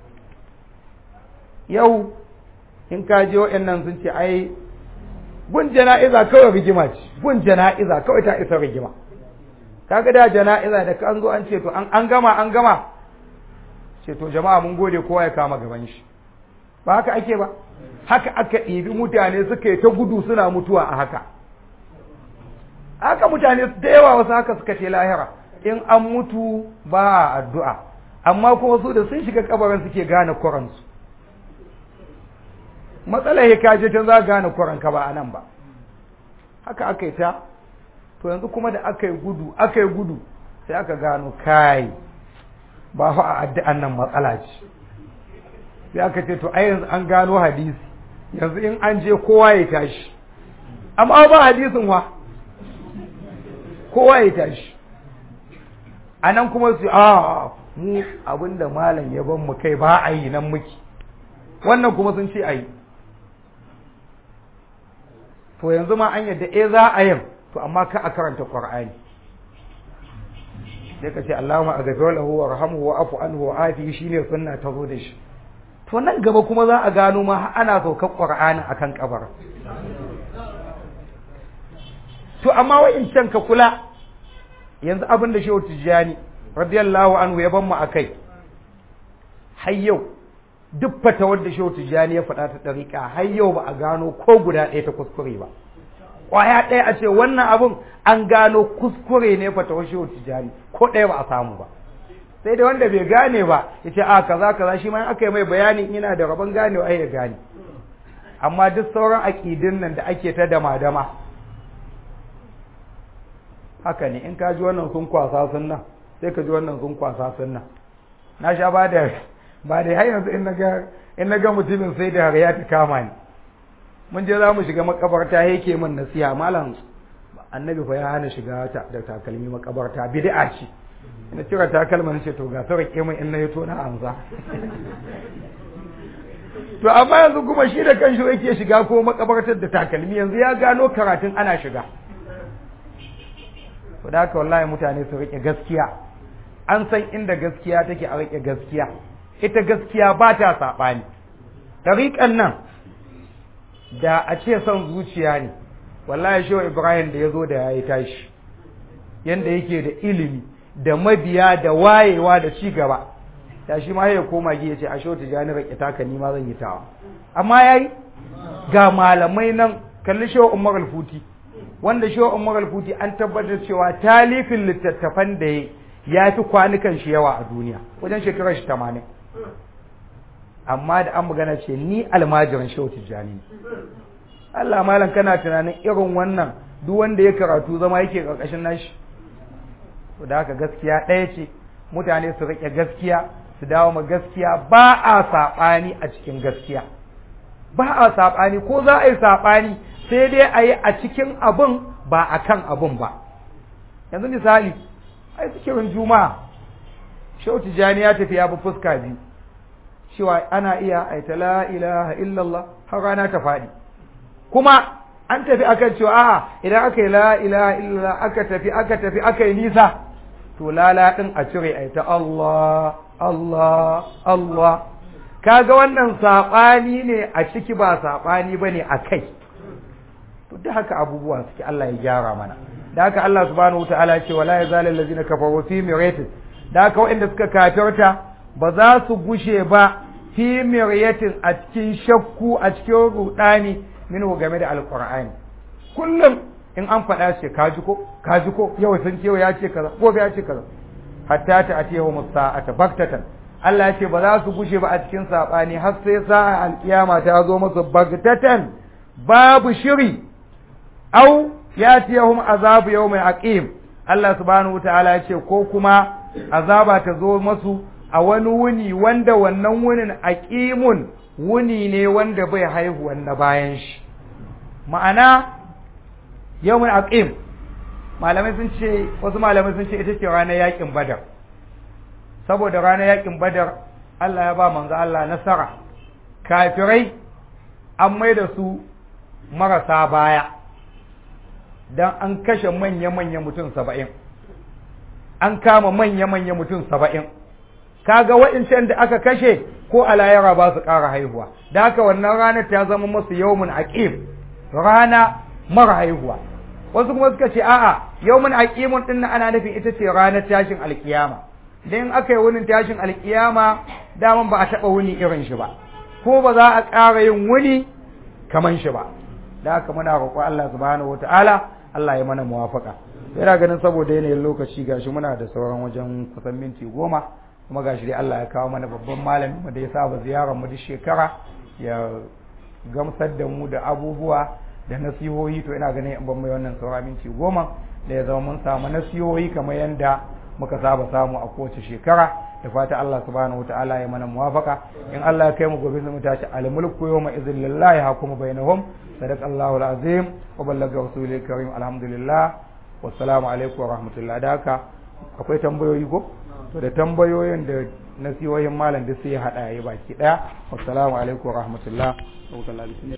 Yau in ka je waɗannan sun ce ai gun jana'iza kawai rigima ce, gun jana'iza kawai ta isa rigima. Kaga da jana'iza da kan zo an ce to an gama an gama ce to jama'a mun gode kowa ya kama gaban shi, ba haka ake ba. Haka aka ɗibi mutane suka yi ta gudu suna mutuwa a haka. Haka mutane da yawa wasu haka suka ce lahira in an mutu ba addu'a, amma kuma su da sun shiga kabarin suke gane kuransu. Matsalar ya kaje ta za gane kuranka ba a nan ba. Haka aka yi ta, to yanzu kuma da aka yi gudu aka yi gudu sai aka gano kai ba fa a addu'an nan matsala ce. Sai aka ce to ai yanzu an gano hadisi, yanzu in an je kowa ya tashi, amma ba hadisin wa kowa ya tashi. A nan kuma su a mu abinda malam ya ban mu kai ba a yi nan muke, wannan kuma sun ce a yi. To yanzu ma an yadda eh za a yin, to amma ka a karanta Qur'ani. Sai ka ce Allahumma aghfir lahu warhamhu wa'fu anhu wa'afi, shine sunna ta zo da shi. To nan gaba kuma za a gano ma ana saukar Qur'ani akan kabarin. To amma wa'incan ka kula yanzu abin da Shehu Tijjani radiyallahu anhu ya ban mu akai har yau duk fatawar da Shehu Tijjani ya faɗa ta ɗariƙa har yau ba a gano ko guda ɗaya ta kuskure ba. Ƙwaya ɗaya a ce wannan abin an gano kuskure ne fatawar Shehu Tijjani ko ɗaya ba a samu ba. Sai da wanda bai gane ba ya ce a kaza kaza shi ma in aka yi mai bayanin ina da rabon ganewa ai ya gane. Amma duk sauran aƙidin nan da ake ta dama-dama haka ne, in ka ji wannan sun kwasa sunna sai ka ji wannan sun kwasa sunna. Na sha ba da ba da har yanzu in naga in naga mutumin sai da ya ta kama ni. Mun je za mu shiga makabarta yake min nasiha, malam annabi fa ya hana shiga ta da takalmi makabarta, bid'a ce. Ina cire takalman ce to ga sarake min in na yato na anza. To amma yanzu kuma shi da kanshi yake shiga ko makabartar da takalmi, yanzu ya gano karatun ana shiga. To da haka wallahi mutane su rike gaskiya, an san inda gaskiya take a rike gaskiya. Ita gaskiya ba ta saɓani. Tariƙan nan da a ce son zuciya ne, wallahi Shehu Ibrahim da ya zo da ya yi tashi, yanda yake da ilimi da mabiya da wayewa da ci gaba, da shi ma ya koma gi ya ce a Shehu Tijjani rake taka ni ma zan yi tawa. Amma ya yi ga malamai nan, kalli Shehu Umar Al-Futi, wanda Shehu Umar Al-Futi an tabbatar cewa talifin littattafan da ya fi kwanukan shi yawa a duniya, wajen shekarar shi tamanin. Amma da an magana ce ni almajirin Shehu Tijjani. Allah malam kana tunanin irin wannan duk wanda ya karatu zama yake karkashin nashi. To da haka gaskiya ɗaya ce, mutane su rike gaskiya, su dawo ma gaskiya, ba a saɓani a cikin gaskiya. Ba a saɓani, ko za a yi saɓani sai dai a yi a cikin abin ba a kan abin ba. Yanzu misali, ai zikirin Juma'a, Shehu Tijjani ya tafi ya bi fuska biyu. Cewa ana iya aita la ilaha illallah har rana ta faɗi. Kuma an tafi akan cewa a'a idan aka yi la ilaha illallah aka tafi aka tafi aka yi nisa, to lala din a cire aita Allah Allah Allah. Kaga wannan saɓani ne a ciki, ba saɓani bane a kai. To da haka abubuwa suke, Allah ya gyara mana. Da haka Allah subhanahu wataala ya ce wala yazal allazina kafaru fi miryatin. Da haka waɗanda suka kafirta ba za su gushe ba fi miryatin a cikin shakku, a cikin rudani minhu game da alqur'ani. Kullum in an faɗa ce kaji ko kaji ko yau sun ce ya ce kaza gobe ya ce kaza, hatta ta atiyahu musa'ata baktatan. Allah ya ce ba za su gushe ba a cikin sabani har sai sa'a alkiyama ta zo musu bagtatan, babu shiri, au yatiyahum azabu yawmin aqim. Allah subhanahu wataala ya ce ko kuma azaba ta zo masu a wani wuni wanda wannan wunin aqimun, wuni ne wanda bai haihuwan na bayan shi. Ma'ana yawmin aqim, malamai sun ce wasu malamai sun ce ita ce ranar yakin badar saboda ranar yakin badar Allah ya ba manzo Allah nasara kafirai an mai da su marasa baya dan an kashe manya-manya mutum saba'in an kama manya-manya mutum saba'in kaga waɗancan da aka kashe ko alayara ba su ƙara haihuwa da haka wannan ranar ta zama masu yawmun aqim rana mara haihuwa wasu kuma suka ce a'a yawmun aqimun din ana nufin ita ce ranar tashin alkiyama dan aka yi wunin tashin alkiyama daman ba a taɓa wuni irin shi ba ko ba za a ƙara yin wuni kaman shi ba da haka muna roƙo Allah subhanahu wataala Allah ya mana muwafaka yana ganin saboda yanayin lokaci gashi muna da sauran wajen kusan minti goma kuma gashi dai Allah ya kawo mana babban malami mu da ya saba ziyarar mu duk shekara ya gamsar da mu da abubuwa da nasihohi to ina ganin in ban mai wannan saura minti goma da ya zama mun samu nasihohi kamar yanda muka saba samu a kowace shekara da fata Allah subhanahu wataala ya mana muwafaka in Allah ya kai mu gobe mu tashi al-mulku yawma idhil lillahi hakumu bainahum sadaqallahu al-azim wa ballaga rasulil karim alhamdulillah wassalamu alaikum wa rahmatullahi da haka akwai tambayoyi ko to da tambayoyin da nasihohin malam da sai ya hada yayi baki daya wassalamu alaikum wa rahmatullahi wa barakatuh